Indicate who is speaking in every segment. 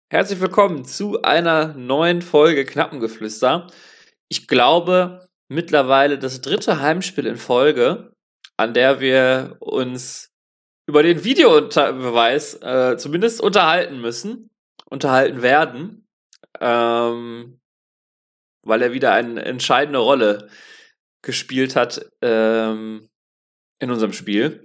Speaker 1: Herzlich willkommen zu einer neuen Folge Knappengeflüster. Ich glaube, mittlerweile das 3. Heimspiel in Folge, an der wir uns über den Videobeweis zumindest unterhalten werden, weil er wieder eine entscheidende Rolle gespielt hat in unserem Spiel.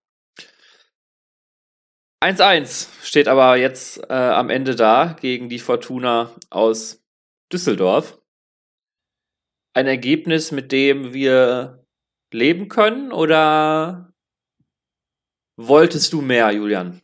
Speaker 1: 1-1 steht aber jetzt am Ende da gegen die Fortuna aus Düsseldorf. Ein Ergebnis, mit dem wir leben können, oder wolltest du mehr, Julian?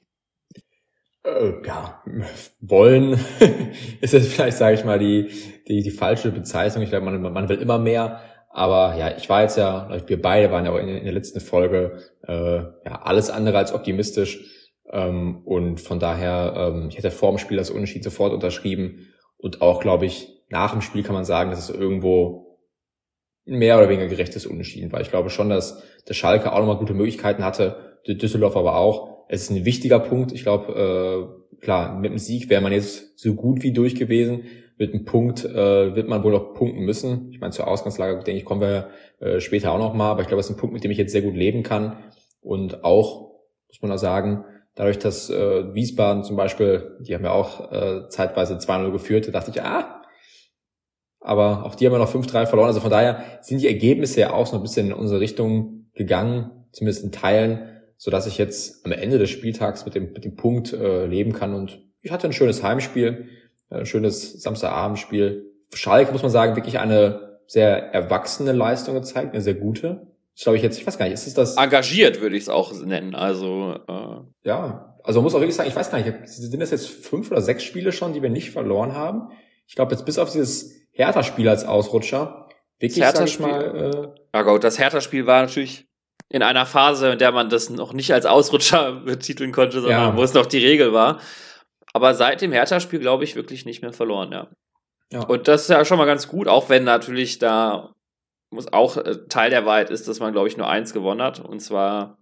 Speaker 2: Wollen ist jetzt vielleicht, sage ich mal, die falsche Bezeichnung. Ich glaube, man will immer mehr. Aber ja, wir beide waren ja auch in der letzten Folge alles andere als optimistisch. Und von daher, ich hätte vor dem Spiel das Unentschieden sofort unterschrieben. Und auch, glaube ich, nach dem Spiel kann man sagen, dass es irgendwo mehr oder weniger gerechtes Unentschieden war. Ich glaube schon, dass der Schalke auch nochmal gute Möglichkeiten hatte, die Düsseldorf aber auch. Es ist ein wichtiger Punkt. Ich glaube, klar, mit dem Sieg wäre man jetzt so gut wie durch gewesen. Mit einem Punkt wird man wohl noch punkten müssen. Ich meine, zur Ausgangslage, denke ich, kommen wir später auch noch mal. Aber ich glaube, das ist ein Punkt, mit dem ich jetzt sehr gut leben kann. Und auch, muss man da sagen, dadurch, dass Wiesbaden zum Beispiel, die haben ja auch zeitweise 2-0 geführt, da dachte ich, aber auch die haben ja noch 5-3 verloren. Also von daher sind die Ergebnisse ja auch so ein bisschen in unsere Richtung gegangen, zumindest in Teilen, sodass ich jetzt am Ende des Spieltags mit dem Punkt leben kann. Und ich hatte ein schönes Heimspiel, ein schönes Samstagabendspiel. Schalke, muss man sagen, wirklich eine sehr erwachsene Leistung gezeigt, eine sehr gute. Ich glaube, ich weiß gar nicht, ist es das...
Speaker 1: Engagiert würde ich es auch nennen, also...
Speaker 2: Ja, also man muss auch wirklich sagen, ich weiß gar nicht, sind das jetzt 5 oder 6 Spiele schon, die wir nicht verloren haben? Ich glaube, jetzt bis auf dieses Hertha-Spiel als Ausrutscher, wirklich, sag ich mal...
Speaker 1: das Hertha-Spiel war natürlich in einer Phase, in der man das noch nicht als Ausrutscher betiteln konnte, sondern wo es noch die Regel war. Aber seit dem Hertha-Spiel, glaube ich, wirklich nicht mehr verloren, ja. Und das ist ja schon mal ganz gut, auch wenn natürlich da muss auch Teil der Wahrheit ist, dass man, glaube ich, nur 1 gewonnen hat. Und zwar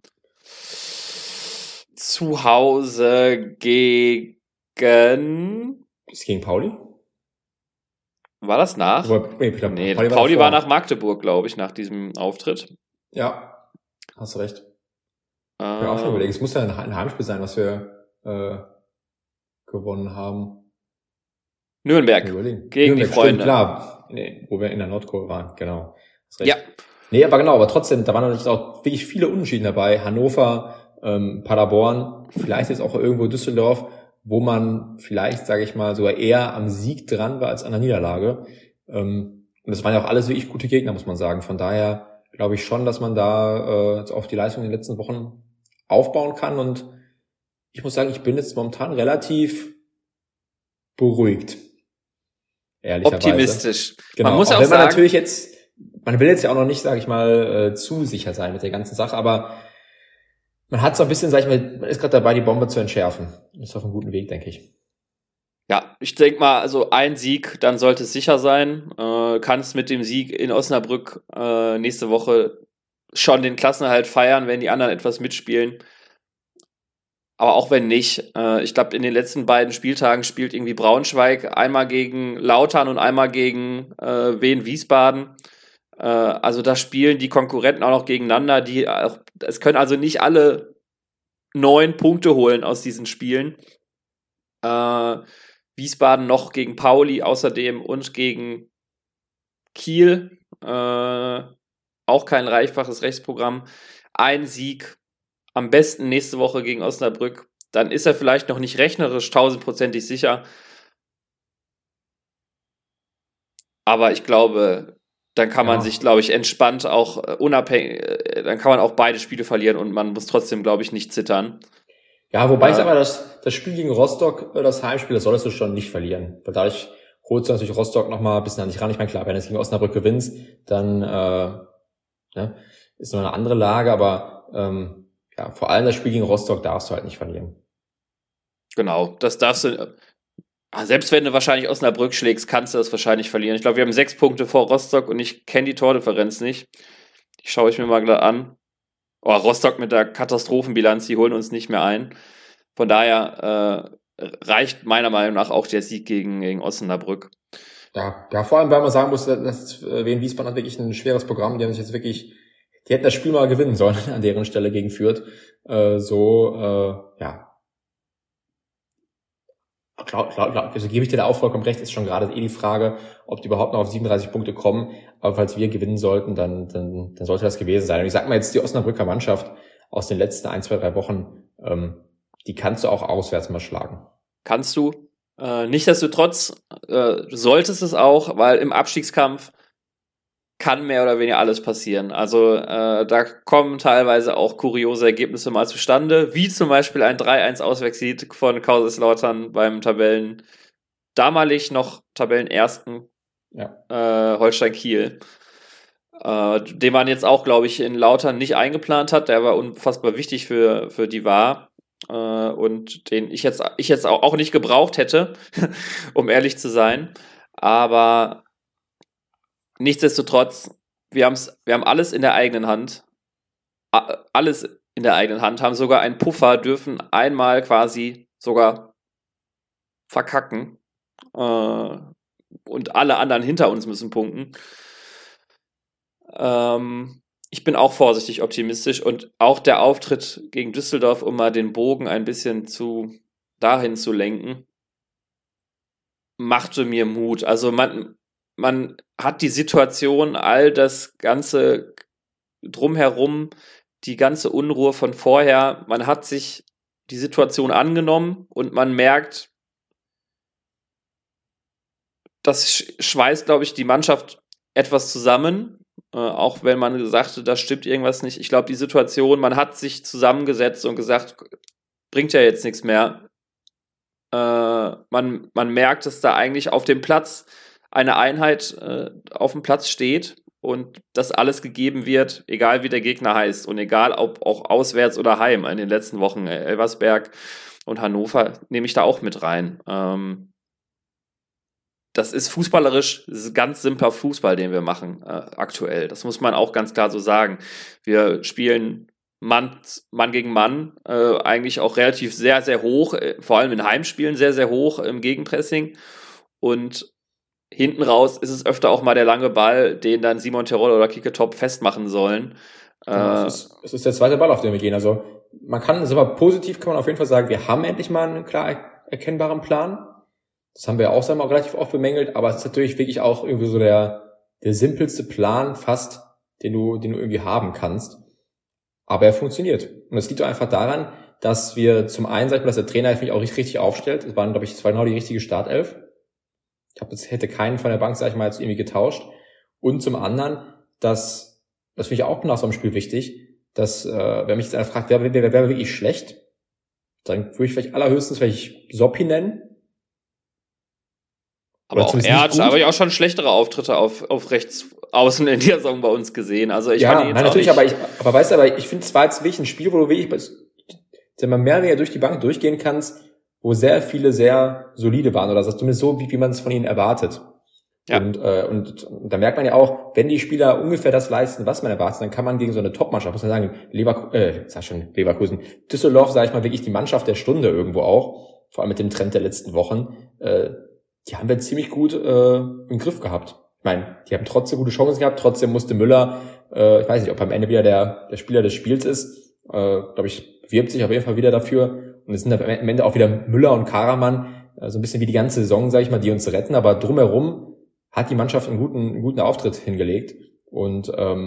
Speaker 1: zu Hause gegen...
Speaker 2: Ist gegen Pauli?
Speaker 1: War das nach? Nee, Pauli war nach Magdeburg, glaube ich, nach diesem Auftritt.
Speaker 2: Ja, hast recht. Ich kann auch schon überlegen, es muss ja ein Heimspiel sein, was wir gewonnen haben.
Speaker 1: Nürnberg. Gegen die Freunde.
Speaker 2: Stimmt, klar. Nee, wo wir in der Nordkurve waren, genau. Ja. Nee, aber trotzdem, da waren natürlich auch wirklich viele Unentschieden dabei. Hannover, Paderborn, vielleicht jetzt auch irgendwo Düsseldorf, wo man vielleicht, sage ich mal, sogar eher am Sieg dran war als an der Niederlage. Und das waren ja auch alles wirklich gute Gegner, muss man sagen. Von daher glaube ich schon, dass man da jetzt auf die Leistung in den letzten Wochen aufbauen kann. Und ich muss sagen, ich bin jetzt momentan relativ beruhigt. Ehrlicherweise.
Speaker 1: Optimistisch.
Speaker 2: Genau.
Speaker 1: Man muss auch sagen,
Speaker 2: man will jetzt ja auch noch nicht, sage ich mal, zu sicher sein mit der ganzen Sache, aber man hat so ein bisschen, sag ich mal, man ist gerade dabei, die Bombe zu entschärfen. Ist auf einem guten Weg, denke ich.
Speaker 1: Ja, ich denke mal, also ein Sieg, dann sollte es sicher sein. Kannst mit dem Sieg in Osnabrück nächste Woche schon den Klassenerhalt feiern, wenn die anderen etwas mitspielen. Aber auch wenn nicht, ich glaube, in den letzten beiden Spieltagen spielt irgendwie Braunschweig einmal gegen Lautern und einmal gegen Wien Wiesbaden. Also da spielen die Konkurrenten auch noch gegeneinander. Es können also nicht alle 9 Punkte holen aus diesen Spielen. Wiesbaden noch gegen Pauli außerdem und gegen Kiel. Auch kein reichfaches Rechtsprogramm. Ein Sieg. Am besten nächste Woche gegen Osnabrück. Dann ist er vielleicht noch nicht rechnerisch 1000% sicher. Aber ich glaube, dann kann man sich, glaube ich, entspannt auch unabhängig, dann kann man auch beide Spiele verlieren und man muss trotzdem, glaube ich, nicht zittern.
Speaker 2: Ja, wobei ich sag mal, das Spiel gegen Rostock, das Heimspiel, das solltest du schon nicht verlieren. Weil dadurch holst du natürlich Rostock noch mal ein bisschen an dich ran. Ich meine, klar, wenn du es gegen Osnabrück gewinnst, dann ist noch eine andere Lage, aber vor allem das Spiel gegen Rostock darfst du halt nicht verlieren.
Speaker 1: Genau, das darfst du. Selbst wenn du wahrscheinlich Osnabrück schlägst, kannst du das wahrscheinlich verlieren. Ich glaube, wir haben 6 Punkte vor Rostock und ich kenne die Tordifferenz nicht. Die schaue ich mir mal gleich an. Rostock mit der Katastrophenbilanz, die holen uns nicht mehr ein. Von daher reicht meiner Meinung nach auch der Sieg gegen Osnabrück.
Speaker 2: Ja, vor allem, weil man sagen muss, dass Wien Wiesbaden hat wirklich ein schweres Programm. Die haben sich jetzt wirklich, die hätten das Spiel mal gewinnen sollen an deren Stelle gegen Fürth. Also gebe ich dir da auch vollkommen recht, ist schon gerade die Frage, ob die überhaupt noch auf 37 Punkte kommen. Aber falls wir gewinnen sollten, dann sollte das gewesen sein. Und ich sag mal jetzt, die Osnabrücker Mannschaft aus den letzten 1, 2, 3 Wochen, die kannst du auch auswärts mal schlagen.
Speaker 1: Kannst du. Nichtsdestotrotz solltest es auch, weil im Abstiegskampf kann mehr oder weniger alles passieren. Also da kommen teilweise auch kuriose Ergebnisse mal zustande, wie zum Beispiel ein 3-1 Auswärtssieg von Kaiserslautern beim damalig noch Tabellenersten Holstein Kiel, den man jetzt auch, glaube ich, in Lautern nicht eingeplant hat. Der war unfassbar wichtig für die War. Und den ich jetzt auch nicht gebraucht hätte, um ehrlich zu sein. Aber nichtsdestotrotz, wir haben alles in der eigenen Hand. Alles in der eigenen Hand, haben sogar einen Puffer, dürfen einmal quasi sogar verkacken. Und alle anderen hinter uns müssen punkten. Ich bin auch vorsichtig optimistisch und auch der Auftritt gegen Düsseldorf, um mal den Bogen ein bisschen dahin zu lenken, machte mir Mut. Also man hat die Situation, all das ganze drumherum, die ganze Unruhe von vorher, man hat sich die Situation angenommen und man merkt, das schweißt, glaube ich, die Mannschaft etwas zusammen. Auch wenn man sagte, da stimmt irgendwas nicht. Ich glaube, die Situation, man hat sich zusammengesetzt und gesagt, bringt ja jetzt nichts mehr. Man merkt, dass da eigentlich auf dem Platz eine Einheit auf dem Platz steht und dass alles gegeben wird, egal wie der Gegner heißt und egal ob auch auswärts oder heim. In den letzten Wochen Elversberg und Hannover nehme ich da auch mit rein. Das ist fußballerisch, das ist ganz simpler Fußball, den wir machen aktuell. Das muss man auch ganz klar so sagen. Wir spielen Mann gegen Mann, eigentlich auch relativ sehr, sehr hoch, vor allem in Heimspielen sehr, sehr hoch im Gegenpressing. Und hinten raus ist es öfter auch mal der lange Ball, den dann Simon Terol oder Kike Top festmachen sollen.
Speaker 2: Es ist der zweite Ball, auf den wir gehen. Also positiv kann man auf jeden Fall sagen, wir haben endlich mal einen klar erkennbaren Plan. Das haben wir auch, sagen wir mal, relativ oft bemängelt, aber es ist natürlich wirklich auch irgendwie so der simpelste Plan fast, den du irgendwie haben kannst. Aber er funktioniert. Und es liegt doch einfach daran, dass wir zum einen, sag ich mal, dass der Trainer, finde ich, auch richtig aufstellt. Es war genau die richtige Startelf. Ich glaube, das hätte keinen von der Bank, sag ich mal, jetzt irgendwie getauscht. Und zum anderen, das finde ich auch nach so einem Spiel wichtig, dass, wenn mich jetzt einer fragt, wer wirklich schlecht, dann würde ich vielleicht Soppi nennen.
Speaker 1: Aber auch er hat aber auch schon schlechtere Auftritte auf rechts außen in der Saison bei uns gesehen. Also ich fand ihn jetzt
Speaker 2: natürlich,
Speaker 1: auch nicht.
Speaker 2: aber ich finde, es war jetzt wirklich ein Spiel, wo du wirklich, wenn man mehr oder weniger durch die Bank durchgehen kannst, wo sehr viele sehr solide waren, oder zumindest so, wie man es von ihnen erwartet. Ja. Und da merkt man ja auch, wenn die Spieler ungefähr das leisten, was man erwartet, dann kann man gegen so eine Top-Mannschaft, muss man sagen, Leverkusen, Düsseldorf, sage ich mal, wirklich die Mannschaft der Stunde irgendwo auch, vor allem mit dem Trend der letzten Wochen, die haben wir ziemlich gut im Griff gehabt. Ich meine, die haben trotzdem gute Chancen gehabt, trotzdem musste Müller, ich weiß nicht, ob am Ende wieder der Spieler des Spiels ist, glaube ich, wirbt sich auf jeden Fall wieder dafür. Und es sind am Ende auch wieder Müller und Karaman, so ein bisschen wie die ganze Saison, sage ich mal, die uns retten. Aber drumherum hat die Mannschaft einen guten Auftritt hingelegt. Und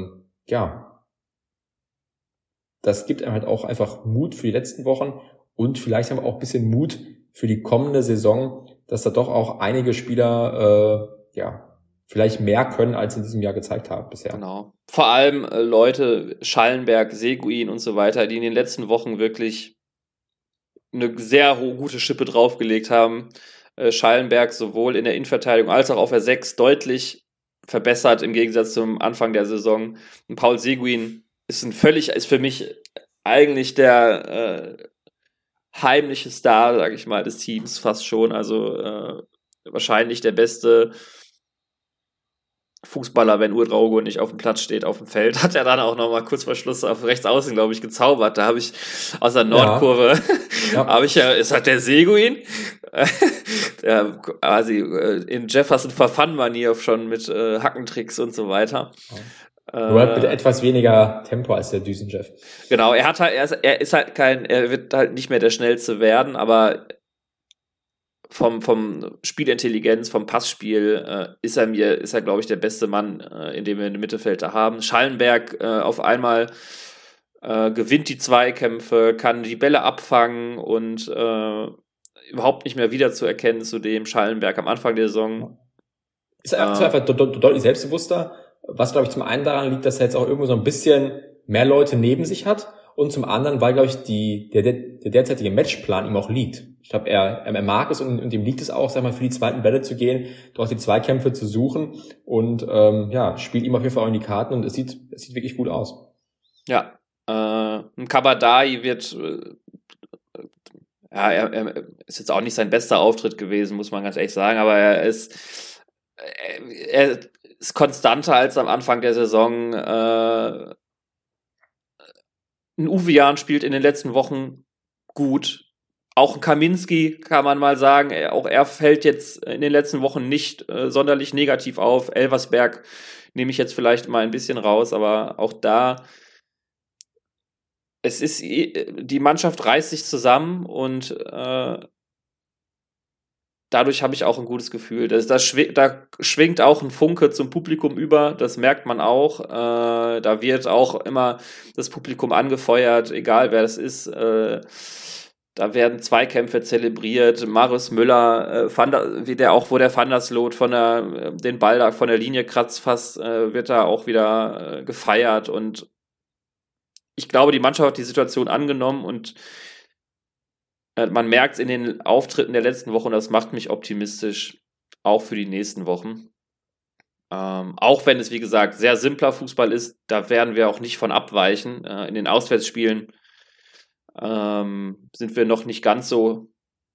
Speaker 2: das gibt einem halt auch einfach Mut für die letzten Wochen und vielleicht haben wir auch ein bisschen Mut für die kommende Saison, dass da doch auch einige Spieler vielleicht mehr können, als in diesem Jahr gezeigt haben bisher.
Speaker 1: Genau. Vor allem Leute, Schallenberg, Seguin und so weiter, die in den letzten Wochen wirklich eine sehr gute Schippe draufgelegt haben. Schallenberg sowohl in der Innenverteidigung als auch auf der 6 deutlich verbessert im Gegensatz zum Anfang der Saison. Und Paul Seguin ist für mich eigentlich der heimliche Star, sage ich mal, des Teams fast schon. Also wahrscheinlich der beste Fußballer, wenn Udraogo nicht auf dem Platz steht, auf dem Feld, hat er dann auch nochmal kurz vor Schluss auf rechts außen, glaube ich, gezaubert. Da habe ich aus der Nordkurve, ist halt der Seguin, der quasi in Jefferson Verfan-Manier schon mit Hackentricks und so weiter.
Speaker 2: Nur halt mit etwas weniger Tempo als der Düsenjeff.
Speaker 1: Genau, er wird halt nicht mehr der Schnellste werden, aber vom Spielintelligenz, vom Passspiel ist er, glaube ich, der beste Mann, in dem wir im Mittelfeld da haben. Schallenberg auf einmal gewinnt die Zweikämpfe, kann die Bälle abfangen und überhaupt nicht mehr wiederzuerkennen zu dem Schallenberg am Anfang der Saison.
Speaker 2: Ist einfach deutlich selbstbewusster, was, glaube ich, zum einen daran liegt, dass er jetzt auch irgendwo so ein bisschen mehr Leute neben sich hat und zum anderen, weil, glaube ich, der derzeitige Matchplan ihm auch liegt. Ich glaube, er mag es und ihm liegt es auch, sag mal, für die zweiten Bälle zu gehen, dort die Zweikämpfe zu suchen und spielt ihm auf jeden Fall auch in die Karten und es sieht wirklich gut aus.
Speaker 1: Ja, ein Kabadai wird er ist jetzt auch nicht sein bester Auftritt gewesen, muss man ganz ehrlich sagen, aber er ist konstanter als am Anfang der Saison. Ein Uwe spielt in den letzten Wochen gut. Auch ein Kaminski, kann man mal sagen, auch er fällt jetzt in den letzten Wochen nicht sonderlich negativ auf. Elversberg nehme ich jetzt vielleicht mal ein bisschen raus, aber auch da, die Mannschaft reißt sich zusammen und dadurch habe ich auch ein gutes Gefühl. Da schwingt auch ein Funke zum Publikum über, das merkt man auch. Da wird auch immer das Publikum angefeuert, egal wer das ist. Da werden Zweikämpfe zelebriert. Marius Müller, wo der Van der Sloot den Ball da von der Linie kratzt fast, wird da auch wieder gefeiert. Und ich glaube, die Mannschaft hat die Situation angenommen und man merkt es in den Auftritten der letzten Wochen, das macht mich optimistisch, auch für die nächsten Wochen. Auch wenn es, wie gesagt, sehr simpler Fußball ist, da werden wir auch nicht von abweichen. In den Auswärtsspielen laufen wir noch nicht ganz so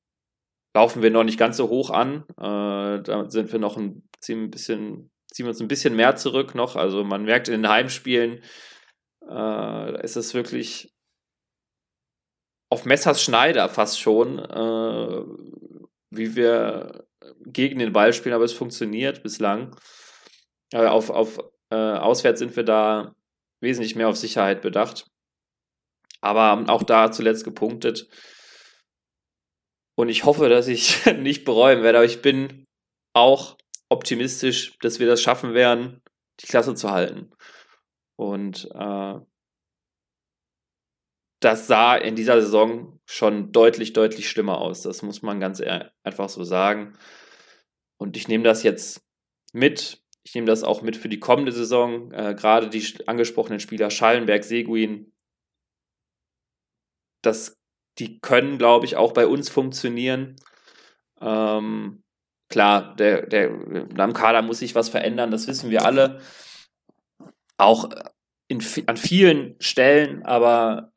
Speaker 1: hoch an. Da sind wir noch ziehen wir uns ein bisschen mehr zurück noch. Also man merkt in den Heimspielen, ist es wirklich auf Messers Schneider fast schon, wie wir gegen den Ball spielen, aber es funktioniert bislang. Auswärts sind wir da wesentlich mehr auf Sicherheit bedacht. Aber haben auch da zuletzt gepunktet. Und ich hoffe, dass ich nicht bereuen werde, aber ich bin auch optimistisch, dass wir das schaffen werden, die Klasse zu halten. Und das sah in dieser Saison schon deutlich, deutlich schlimmer aus. Das muss man ganz einfach so sagen. Und ich nehme das jetzt mit. Ich nehme das auch mit für die kommende Saison. Gerade die angesprochenen Spieler Schallenberg, Seguin, die können, glaube ich, auch bei uns funktionieren. Klar, am Kader muss sich was verändern, das wissen wir alle. Auch an vielen Stellen, aber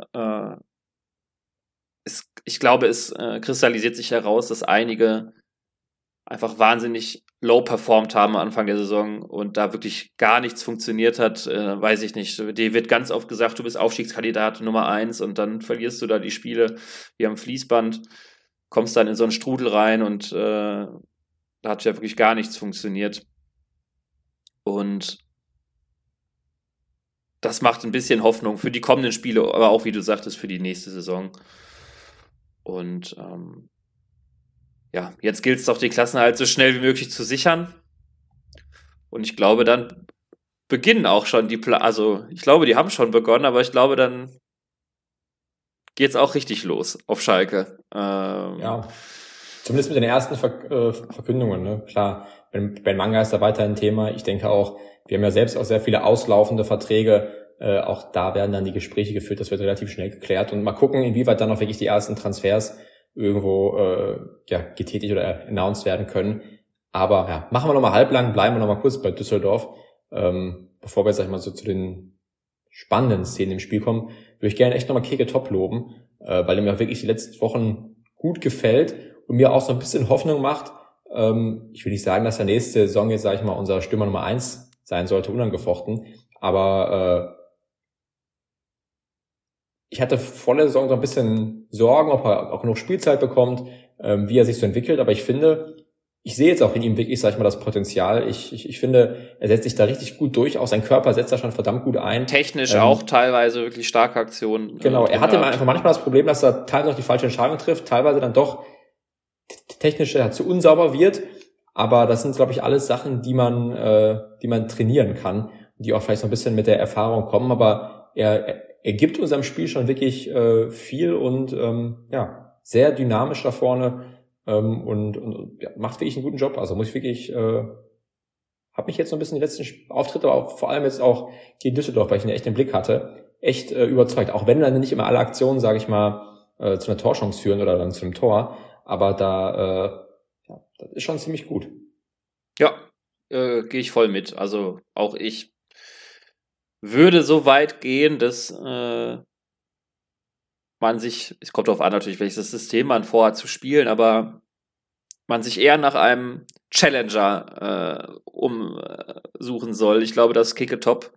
Speaker 1: ich glaube, es kristallisiert sich heraus, dass einige einfach wahnsinnig low performt haben am Anfang der Saison und da wirklich gar nichts funktioniert hat, weiß ich nicht. Dir wird ganz oft gesagt, du bist Aufstiegskandidat Nummer 1 und dann verlierst du da die Spiele wie am Fließband, kommst dann in so einen Strudel rein und da hat ja wirklich gar nichts funktioniert. Und das macht ein bisschen Hoffnung für die kommenden Spiele, aber auch, wie du sagtest, für die nächste Saison. Und jetzt gilt es doch, die Klassenerhalt so schnell wie möglich zu sichern. Und ich glaube, dann beginnen auch schon ich glaube, die haben schon begonnen, aber ich glaube, dann geht es auch richtig los auf Schalke.
Speaker 2: Zumindest mit den ersten Verkündungen, ne? Klar, Ben Manga ist da weiter ein Thema. Ich denke auch, wir haben ja selbst auch sehr viele auslaufende Verträge. Auch da werden dann die Gespräche geführt, das wird relativ schnell geklärt. Und mal gucken, inwieweit dann auch wirklich die ersten Transfers irgendwo getätigt oder announced werden können. Aber machen wir nochmal halblang, bleiben wir nochmal kurz bei Düsseldorf. Bevor wir jetzt, sag ich mal, so zu den spannenden Szenen im Spiel kommen, würde ich gerne echt nochmal Keke Top loben, weil er mir auch wirklich die letzten Wochen gut gefällt und mir auch so ein bisschen Hoffnung macht. Ich will nicht sagen, dass der nächste Saison jetzt, sag ich mal, unser Stürmer Nummer 1 sein sollte, unangefochten. Aber ich hatte vor der Saison so ein bisschen Sorgen, ob er auch genug Spielzeit bekommt, wie er sich so entwickelt. Aber ich finde, ich sehe jetzt auch in ihm wirklich, sag ich mal, das Potenzial. Ich finde, er setzt sich da richtig gut durch. Auch sein Körper setzt da schon verdammt gut ein.
Speaker 1: Technisch auch teilweise wirklich starke Aktionen.
Speaker 2: Genau, er hatte einfach manchmal das Problem, dass er teilweise noch die falsche Entscheidung trifft, teilweise dann doch technisch zu unsauber wird. Aber das sind, glaube ich, alles Sachen, die man trainieren kann, die auch vielleicht so ein bisschen mit der Erfahrung kommen. Aber er gibt unserem Spiel schon wirklich viel und sehr dynamisch da vorne. Und macht wirklich einen guten Job. Also muss ich wirklich, habe mich jetzt so ein bisschen die letzten Auftritte, aber auch vor allem jetzt auch gegen Düsseldorf, weil ich ihn echt im Blick hatte, echt überzeugt. Auch wenn dann nicht immer alle Aktionen, sage ich mal, zu einer Torchance führen oder dann zu einem Tor, aber das ist schon ziemlich gut.
Speaker 1: Ja, gehe ich voll mit. Also auch ich würde so weit gehen, dass es kommt darauf an natürlich, welches System man vorhat zu spielen, aber man sich eher nach einem Challenger umsuchen soll. Ich glaube, dass Kicketop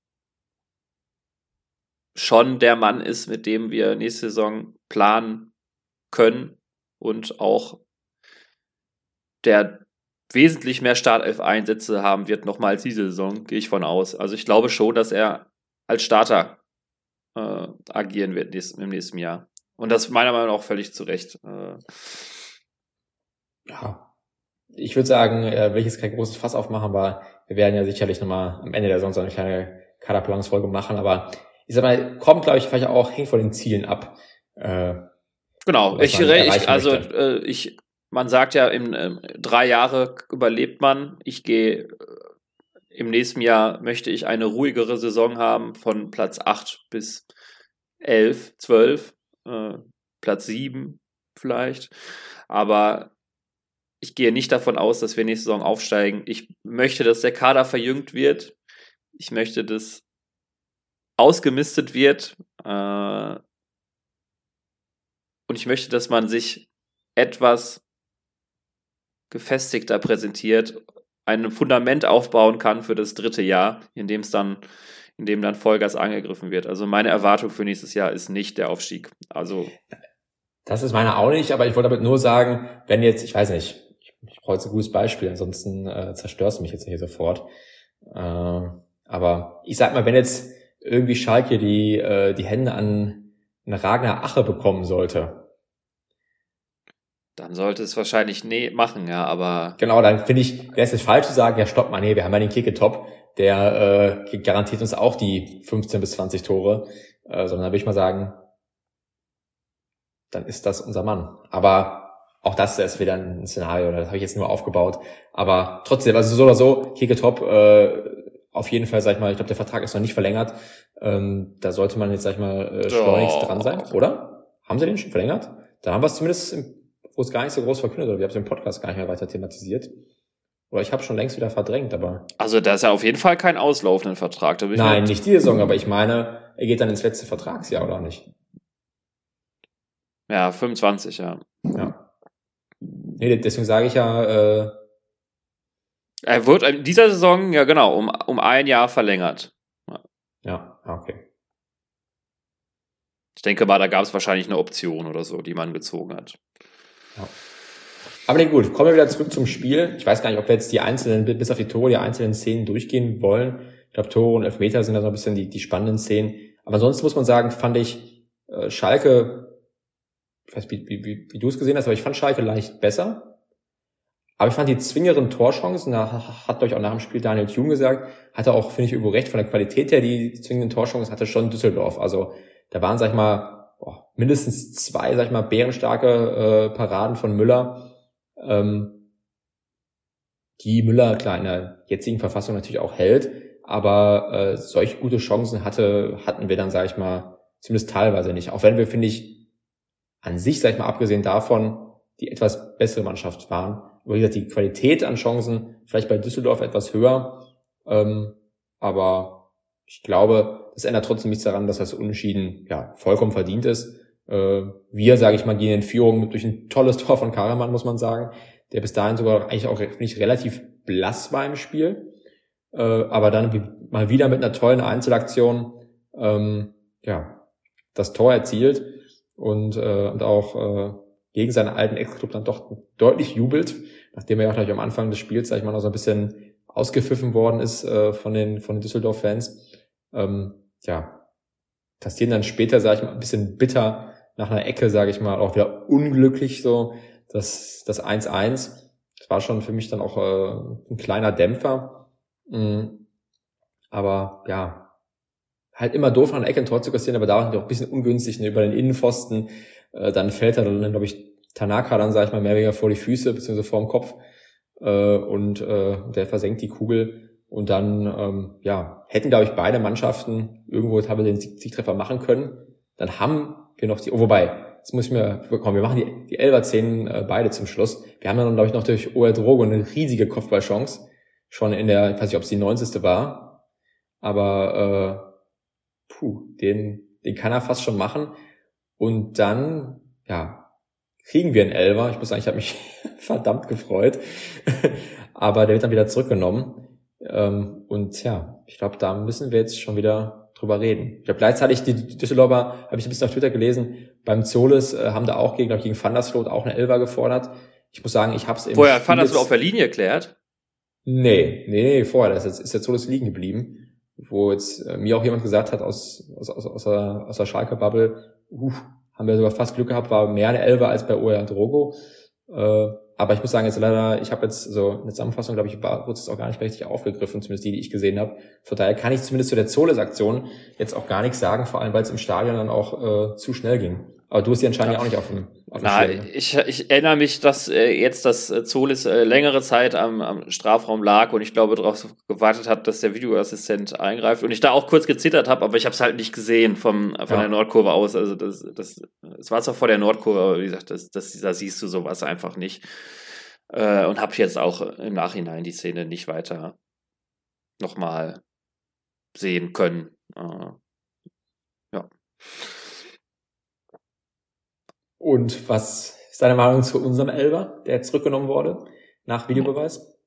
Speaker 1: schon der Mann ist, mit dem wir nächste Saison planen können und auch der wesentlich mehr Startelf-Einsätze haben wird, nochmal als diese Saison, gehe ich von aus. Also ich glaube schon, dass er als Starter agieren wird im nächsten Jahr. Und das meiner Meinung nach auch völlig zu Recht.
Speaker 2: Ja, ich würde sagen, will ich jetzt kein großes Fass aufmachen, aber wir werden ja sicherlich nochmal am Ende der Saison so eine kleine Kaderplanungsfolge machen, aber ich sag mal, kommt, glaube ich, vielleicht auch, hängt von den Zielen ab.
Speaker 1: Genau, man sagt ja, 3 Jahre überlebt man. Ich gehe im nächsten Jahr, möchte ich eine ruhigere Saison haben, von Platz 8 bis 11, 12, Platz 7 vielleicht. Aber ich gehe nicht davon aus, dass wir nächste Saison aufsteigen. Ich möchte, dass der Kader verjüngt wird. Ich möchte, dass ausgemistet wird. Und ich möchte, dass man sich etwas gefestigter präsentiert, ein Fundament aufbauen kann für das 3. Jahr, in dem dann Vollgas angegriffen wird. Also meine Erwartung für nächstes Jahr ist nicht der Aufstieg. Also
Speaker 2: das ist meine auch nicht, aber ich wollte damit nur sagen, wenn jetzt, ich weiß nicht, ich brauche jetzt ein gutes Beispiel, ansonsten zerstörst du mich jetzt hier sofort. Aber ich sag mal, wenn jetzt irgendwie Schalke die Hände an Ragnar Ache bekommen sollte,
Speaker 1: dann sollte es wahrscheinlich machen, ja, aber...
Speaker 2: Genau, dann finde ich, wäre es jetzt falsch zu sagen, ja stopp mal, wir haben ja den Kicketop, der garantiert uns auch die 15 bis 20 Tore, sondern da würde ich mal sagen, dann ist das unser Mann. Aber auch das ist wieder ein Szenario, das habe ich jetzt nur aufgebaut. Aber trotzdem, also so oder so, Kicketop, auf jeden Fall, sag ich mal, ich glaube, der Vertrag ist noch nicht verlängert. Da sollte man jetzt, sag ich mal, schleunigst dran sein, oder? Haben sie den schon verlängert? Da haben wir es zumindest wo es gar nicht so groß verkündet oder wir haben es im Podcast gar nicht mehr weiter thematisiert. Oder ich habe schon längst wieder verdrängt, aber...
Speaker 1: Also da ist ja auf jeden Fall kein auslaufenden Vertrag.
Speaker 2: Nein, nicht die Saison, aber ich meine, er geht dann ins letzte Vertragsjahr, oder nicht?
Speaker 1: Ja, 25, ja.
Speaker 2: Ja. Nee, deswegen sage ich ja...
Speaker 1: Er wird in dieser Saison, ja genau, um 1 Jahr verlängert.
Speaker 2: Ja, okay.
Speaker 1: Ich denke mal, da gab es wahrscheinlich eine Option oder so, die man gezogen hat.
Speaker 2: Ja. Aber nee, gut, kommen wir wieder zurück zum Spiel. Ich weiß gar nicht, ob wir jetzt bis auf die Tore, die einzelnen Szenen durchgehen wollen. Ich glaube, Tore und Elfmeter sind da so ein bisschen die spannenden Szenen. Aber ansonsten muss man sagen, fand ich Schalke, ich weiß nicht, wie du es gesehen hast, aber ich fand Schalke leicht besser. Aber ich fand die zwingeren Torchancen, da hat, glaube ich, auch nach dem Spiel Daniel Thune gesagt, hatte auch, finde ich, irgendwo recht, von der Qualität her, die zwingenden Torchancen hatte schon Düsseldorf. Also da waren, sag ich mal, mindestens 2, sag ich mal, bärenstarke Paraden von Müller, die Müller, klar, in der jetzigen Verfassung natürlich auch hält, aber solche gute Chancen hatten wir dann, sag ich mal, zumindest teilweise nicht. Auch wenn wir, finde ich, an sich, sag ich mal, abgesehen davon, die etwas bessere Mannschaft waren. Aber wie gesagt, die Qualität an Chancen vielleicht bei Düsseldorf etwas höher, aber ich glaube, das ändert trotzdem nichts daran, dass das Unentschieden ja vollkommen verdient ist. Wir, sage ich mal, gehen in Führung durch ein tolles Tor von Karaman, muss man sagen, der bis dahin sogar eigentlich auch, finde ich, relativ blass war im Spiel. aber dann mal wieder mit einer tollen Einzelaktion das Tor erzielt und auch gegen seinen alten Ex-Club dann doch deutlich jubelt, nachdem er ja auch gleich am Anfang des Spiels, sag ich mal, noch so ein bisschen ausgepfiffen worden ist von den Düsseldorf-Fans. Kassieren dann später, sage ich mal, ein bisschen bitter nach einer Ecke, sage ich mal, auch wieder unglücklich so das 1-1. Das war schon für mich dann auch ein kleiner Dämpfer. Aber ja, halt immer doof nach einer Ecke ein Tor zu kassieren, aber da war es auch ein bisschen ungünstig, ne, über den Innenpfosten. Dann fällt er dann, glaube ich, Tanaka dann, sage ich mal, mehr oder weniger vor die Füße, beziehungsweise vor dem Kopf. Und der versenkt die Kugel. Und dann, hätten, glaube ich, beide Mannschaften irgendwo den Siegtreffer machen können. Dann haben wir noch jetzt muss ich mir bekommen, wir machen die Elfer-Szenen beide zum Schluss. Wir haben dann, glaube ich, noch durch OL Drogo eine riesige Kopfballchance. Schon ich weiß nicht, ob es die 90. war. Aber, den kann er fast schon machen. Und dann, kriegen wir einen Elfer. Ich muss sagen, ich habe mich verdammt gefreut. Aber der wird dann wieder zurückgenommen. Und ich glaube, da müssen wir jetzt schon wieder drüber reden. Ich glaube, gleichzeitig die Düsseldorfer, habe ich ein bisschen auf Twitter gelesen, beim Zolis haben da auch gegen Van der Sloot auch eine Elfer gefordert. Ich muss sagen, ich habe es
Speaker 1: Vorher Van der Sloot auf der Linie erklärt?
Speaker 2: Nee, vorher. Das ist der Zolis liegen geblieben. Wo jetzt mir auch jemand gesagt hat aus der Schalker Bubble, haben wir sogar fast Glück gehabt, war mehr eine Elfer als bei OR Drogo. Aber ich muss sagen, jetzt leider, ich habe jetzt so eine Zusammenfassung, glaube ich, wurde es auch gar nicht mehr richtig aufgegriffen, zumindest die ich gesehen habe. Von daher kann ich zumindest zu der Zoles-Aktion jetzt auch gar nichts sagen, vor allem, weil es im Stadion dann auch zu schnell ging. Aber du hast die anscheinend ja auch nicht auf dem
Speaker 1: Schirm. Ich erinnere mich, dass jetzt das Zolis längere Zeit am Strafraum lag und ich glaube, darauf gewartet hat, dass der Videoassistent eingreift und ich da auch kurz gezittert habe, aber ich habe es halt nicht gesehen von der Nordkurve aus. Also es war zwar vor der Nordkurve, aber wie gesagt, da siehst du sowas einfach nicht. Und habe jetzt auch im Nachhinein die Szene nicht weiter nochmal sehen können.
Speaker 2: Und was ist deine Meinung zu unserem Elfer, der zurückgenommen wurde, nach Videobeweis?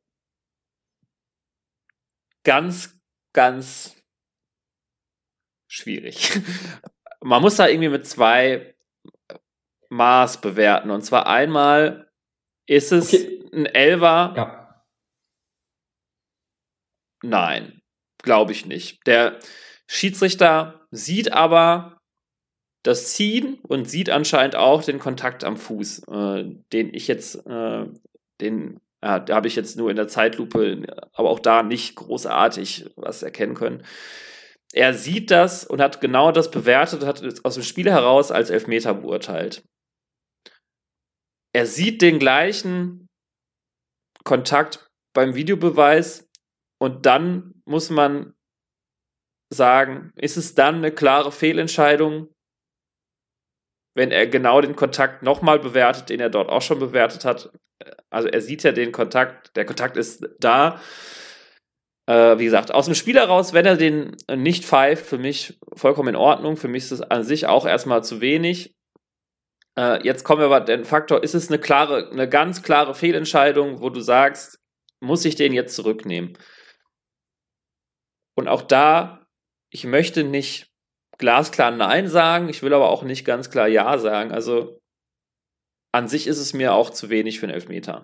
Speaker 1: Ganz, ganz schwierig. Man muss da irgendwie mit zwei Maß bewerten. Und zwar einmal, ist es ein Elfer?
Speaker 2: Ja.
Speaker 1: Nein, glaube ich nicht. Der Schiedsrichter sieht aber das Ziehen und sieht anscheinend auch den Kontakt am Fuß, den ich jetzt, da habe ich jetzt nur in der Zeitlupe, aber auch da nicht großartig was erkennen können. Er sieht das und hat genau das bewertet, hat es aus dem Spiel heraus als Elfmeter beurteilt. Er sieht den gleichen Kontakt beim Videobeweis und dann muss man sagen, ist es dann eine klare Fehlentscheidung, wenn er genau den Kontakt nochmal bewertet, den er dort auch schon bewertet hat. Also er sieht ja den Kontakt, der Kontakt ist da. Wie gesagt, aus dem Spiel heraus, wenn er den nicht pfeift, für mich vollkommen in Ordnung. Für mich ist es an sich auch erstmal zu wenig. Jetzt kommen wir aber den Faktor, ist es eine ganz klare Fehlentscheidung, wo du sagst, muss ich den jetzt zurücknehmen? Und auch da, ich möchte nicht glasklar Nein sagen, ich will aber auch nicht ganz klar Ja sagen. Also an sich ist es mir auch zu wenig für einen Elfmeter.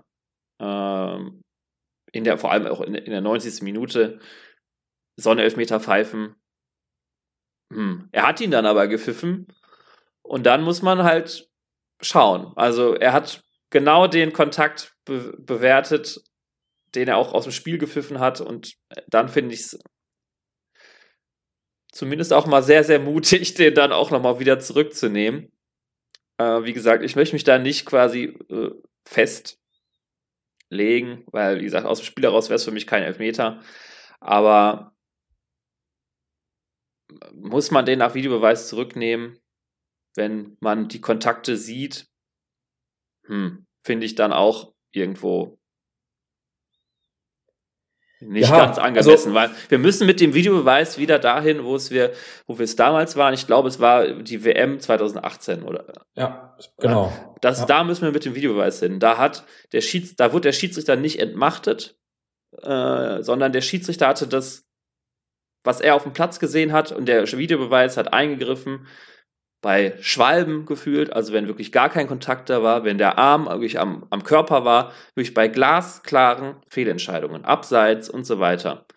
Speaker 1: Vor allem auch in der 90. Minute so einen Elfmeter pfeifen. Er hat ihn dann aber gepfiffen und dann muss man halt schauen. Also er hat genau den Kontakt bewertet, den er auch aus dem Spiel gepfiffen hat und dann finde ich es zumindest auch mal sehr, sehr mutig, den dann auch nochmal wieder zurückzunehmen. Wie gesagt, ich möchte mich da nicht quasi festlegen, weil, wie gesagt, aus dem Spiel heraus wäre es für mich kein Elfmeter. Aber muss man den nach Videobeweis zurücknehmen, wenn man die Kontakte sieht, finde ich dann auch irgendwo nicht ganz angemessen, weil wir müssen mit dem Videobeweis wieder dahin, wo wir es damals waren. Ich glaube, es war die WM 2018, oder?
Speaker 2: Ja, genau.
Speaker 1: Da müssen wir mit dem Videobeweis hin. Da wurde der Schiedsrichter nicht entmachtet, sondern der Schiedsrichter hatte das, was er auf dem Platz gesehen hat, und der Videobeweis hat eingegriffen bei Schwalben gefühlt, also wenn wirklich gar kein Kontakt da war, wenn der Arm wirklich am Körper war, wirklich bei glasklaren Fehlentscheidungen, Abseits und so weiter.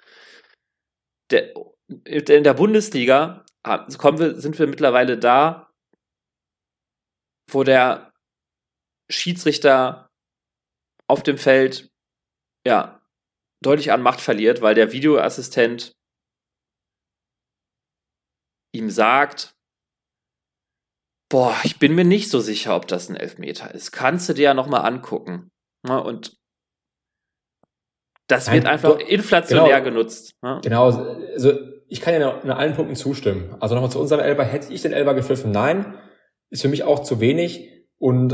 Speaker 1: In der Bundesliga sind wir mittlerweile da, wo der Schiedsrichter auf dem Feld ja deutlich an Macht verliert, weil der Videoassistent ihm sagt, boah, ich bin mir nicht so sicher, ob das ein Elfmeter ist. Kannst du dir ja nochmal angucken. Ja, und das wird einfach inflationär genutzt. Ja?
Speaker 2: Genau, also ich kann ja in allen Punkten zustimmen. Also nochmal zu unserem Elfer, hätte ich den Elfer gepfiffen? Nein, ist für mich auch zu wenig. Und